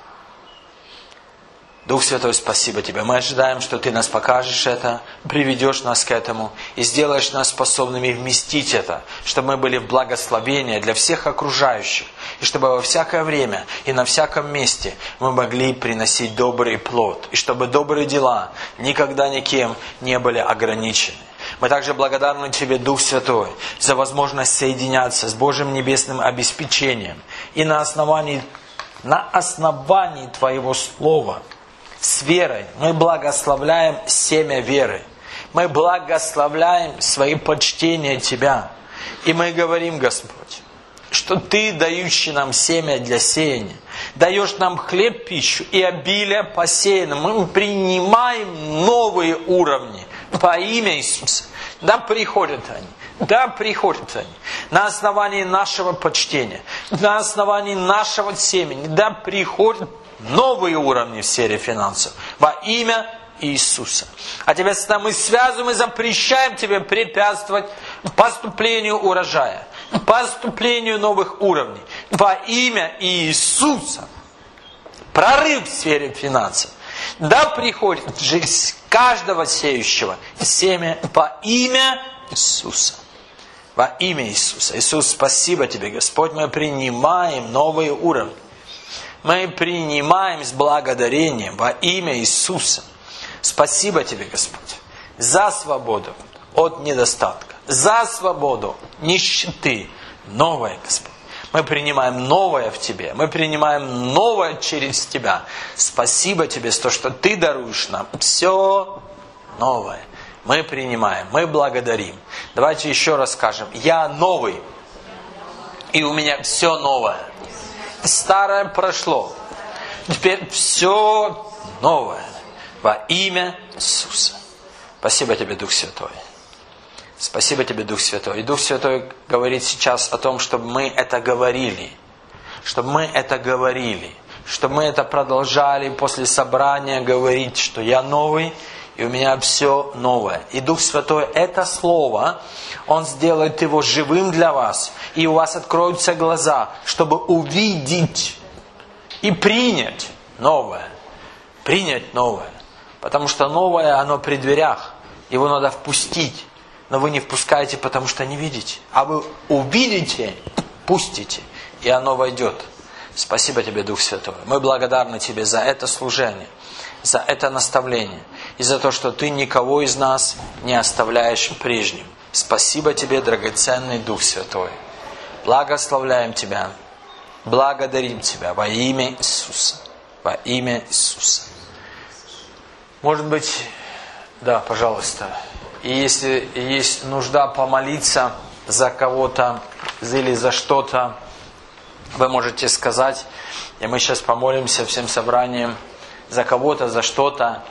Дух Святой, спасибо тебе. Мы ожидаем, что ты нас покажешь это, приведешь нас к этому и сделаешь нас способными вместить это, чтобы мы были в благословении для всех окружающих, и чтобы во всякое время и на всяком месте мы могли приносить добрый плод, и чтобы добрые дела никогда никем не были ограничены. Мы также благодарны Тебе, Дух Святой, за возможность соединяться с Божьим небесным обеспечением. И на основании, на основании Твоего Слова, с верой, мы благословляем семя веры. Мы благословляем свои почтения Тебя. И мы говорим, Господь, что Ты, дающий нам семя для сеяния, даешь нам хлеб, пищу и обилие посеянным. Мы принимаем новые уровни во имя Иисуса. Да приходят они, да приходят они на основании нашего почтения, на основании нашего семени, да приходят новые уровни в сфере финансов во имя Иисуса. А Тебя мы связываем и запрещаем Тебе препятствовать поступлению урожая, поступлению новых уровней во имя Иисуса. Прорыв в сфере финансов. Да приходит в жизнь каждого сеющего семя во имя Иисуса. Во имя Иисуса. Иисус, спасибо Тебе, Господь, мы принимаем новые уровни. Мы принимаем с благодарением во имя Иисуса. Спасибо Тебе, Господь, за свободу от недостатка, за свободу нищеты. Новое, Господь. Мы принимаем новое в Тебе. Мы принимаем новое через Тебя. Спасибо Тебе за то, что Ты даруешь нам все новое. Мы принимаем, мы благодарим. Давайте еще раз скажем. Я новый. И у меня все новое. Старое прошло. Теперь все новое. Во имя Иисуса. Спасибо Тебе, Дух Святой. Спасибо Тебе, Дух Святой. И Дух Святой говорит сейчас о том, чтобы мы это говорили. Чтобы мы это говорили. Чтобы мы это продолжали после собрания говорить, что я новый, и у меня все новое. И Дух Святой это слово, Он сделает его живым для вас. И у вас откроются глаза, чтобы увидеть и принять новое. Принять новое. Потому что новое, оно при дверях. Его надо впустить. Но вы не впускаете, потому что не видите. А вы увидите, пустите, и оно войдет. Спасибо Тебе, Дух Святой. Мы благодарны Тебе за это служение, за это наставление. И за то, что Ты никого из нас не оставляешь прежним. Спасибо Тебе, драгоценный Дух Святой. Благословляем Тебя. Благодарим Тебя во имя Иисуса. Во имя Иисуса. Может быть, да, пожалуйста. И если есть нужда помолиться за кого-то или за что-то, вы можете сказать. И мы сейчас помолимся всем собранием за кого-то, за что-то.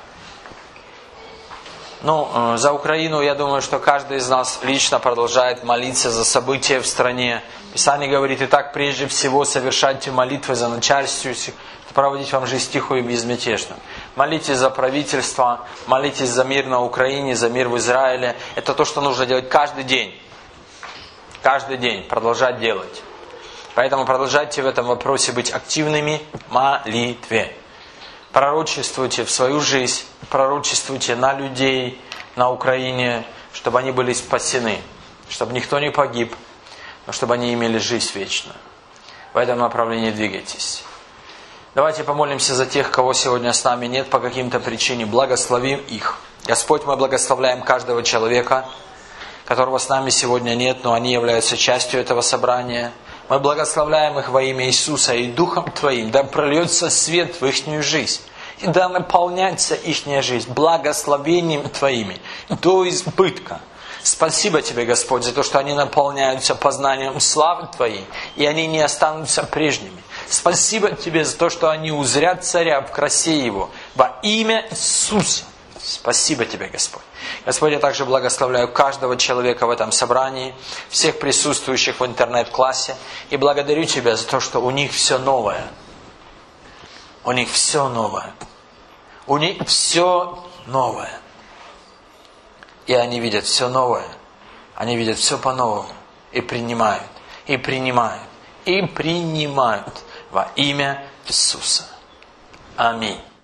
Ну, за Украину, я думаю, что каждый из нас лично продолжает молиться за события в стране. Писание говорит, итак, прежде всего совершайте молитвы за начальство, проводить вам жизнь тихую и безмятежную. Молитесь за правительство, молитесь за мир на Украине, за мир в Израиле. Это то, что нужно делать каждый день. Каждый день продолжать делать. Поэтому продолжайте в этом вопросе быть активными в молитве. Пророчествуйте в свою жизнь, пророчествуйте на людей на Украине, чтобы они были спасены, чтобы никто не погиб, но чтобы они имели жизнь вечную. В этом направлении двигайтесь. Давайте помолимся за тех, кого сегодня с нами нет по каким-то причинам. Благословим их. Господь, мы благословляем каждого человека, которого с нами сегодня нет, но они являются частью этого собрания. Мы благословляем их во имя Иисуса, и Духом Твоим да прольется свет в их жизнь. И да наполняется их жизнь благословением Твоими до избытка. Спасибо Тебе, Господь, за то, что они наполняются познанием славы Твоей, и они не останутся прежними. Спасибо Тебе за то, что они узрят Царя в красе Его во имя Иисуса. Спасибо Тебе, Господь. Господь, я также благословляю каждого человека в этом собрании, всех присутствующих в интернет-классе, и благодарю Тебя за то, что у них все новое. У них все новое. У них все новое. И они видят все новое. Они видят все по-новому. И принимают. И принимают. И принимают во имя Иисуса. Аминь.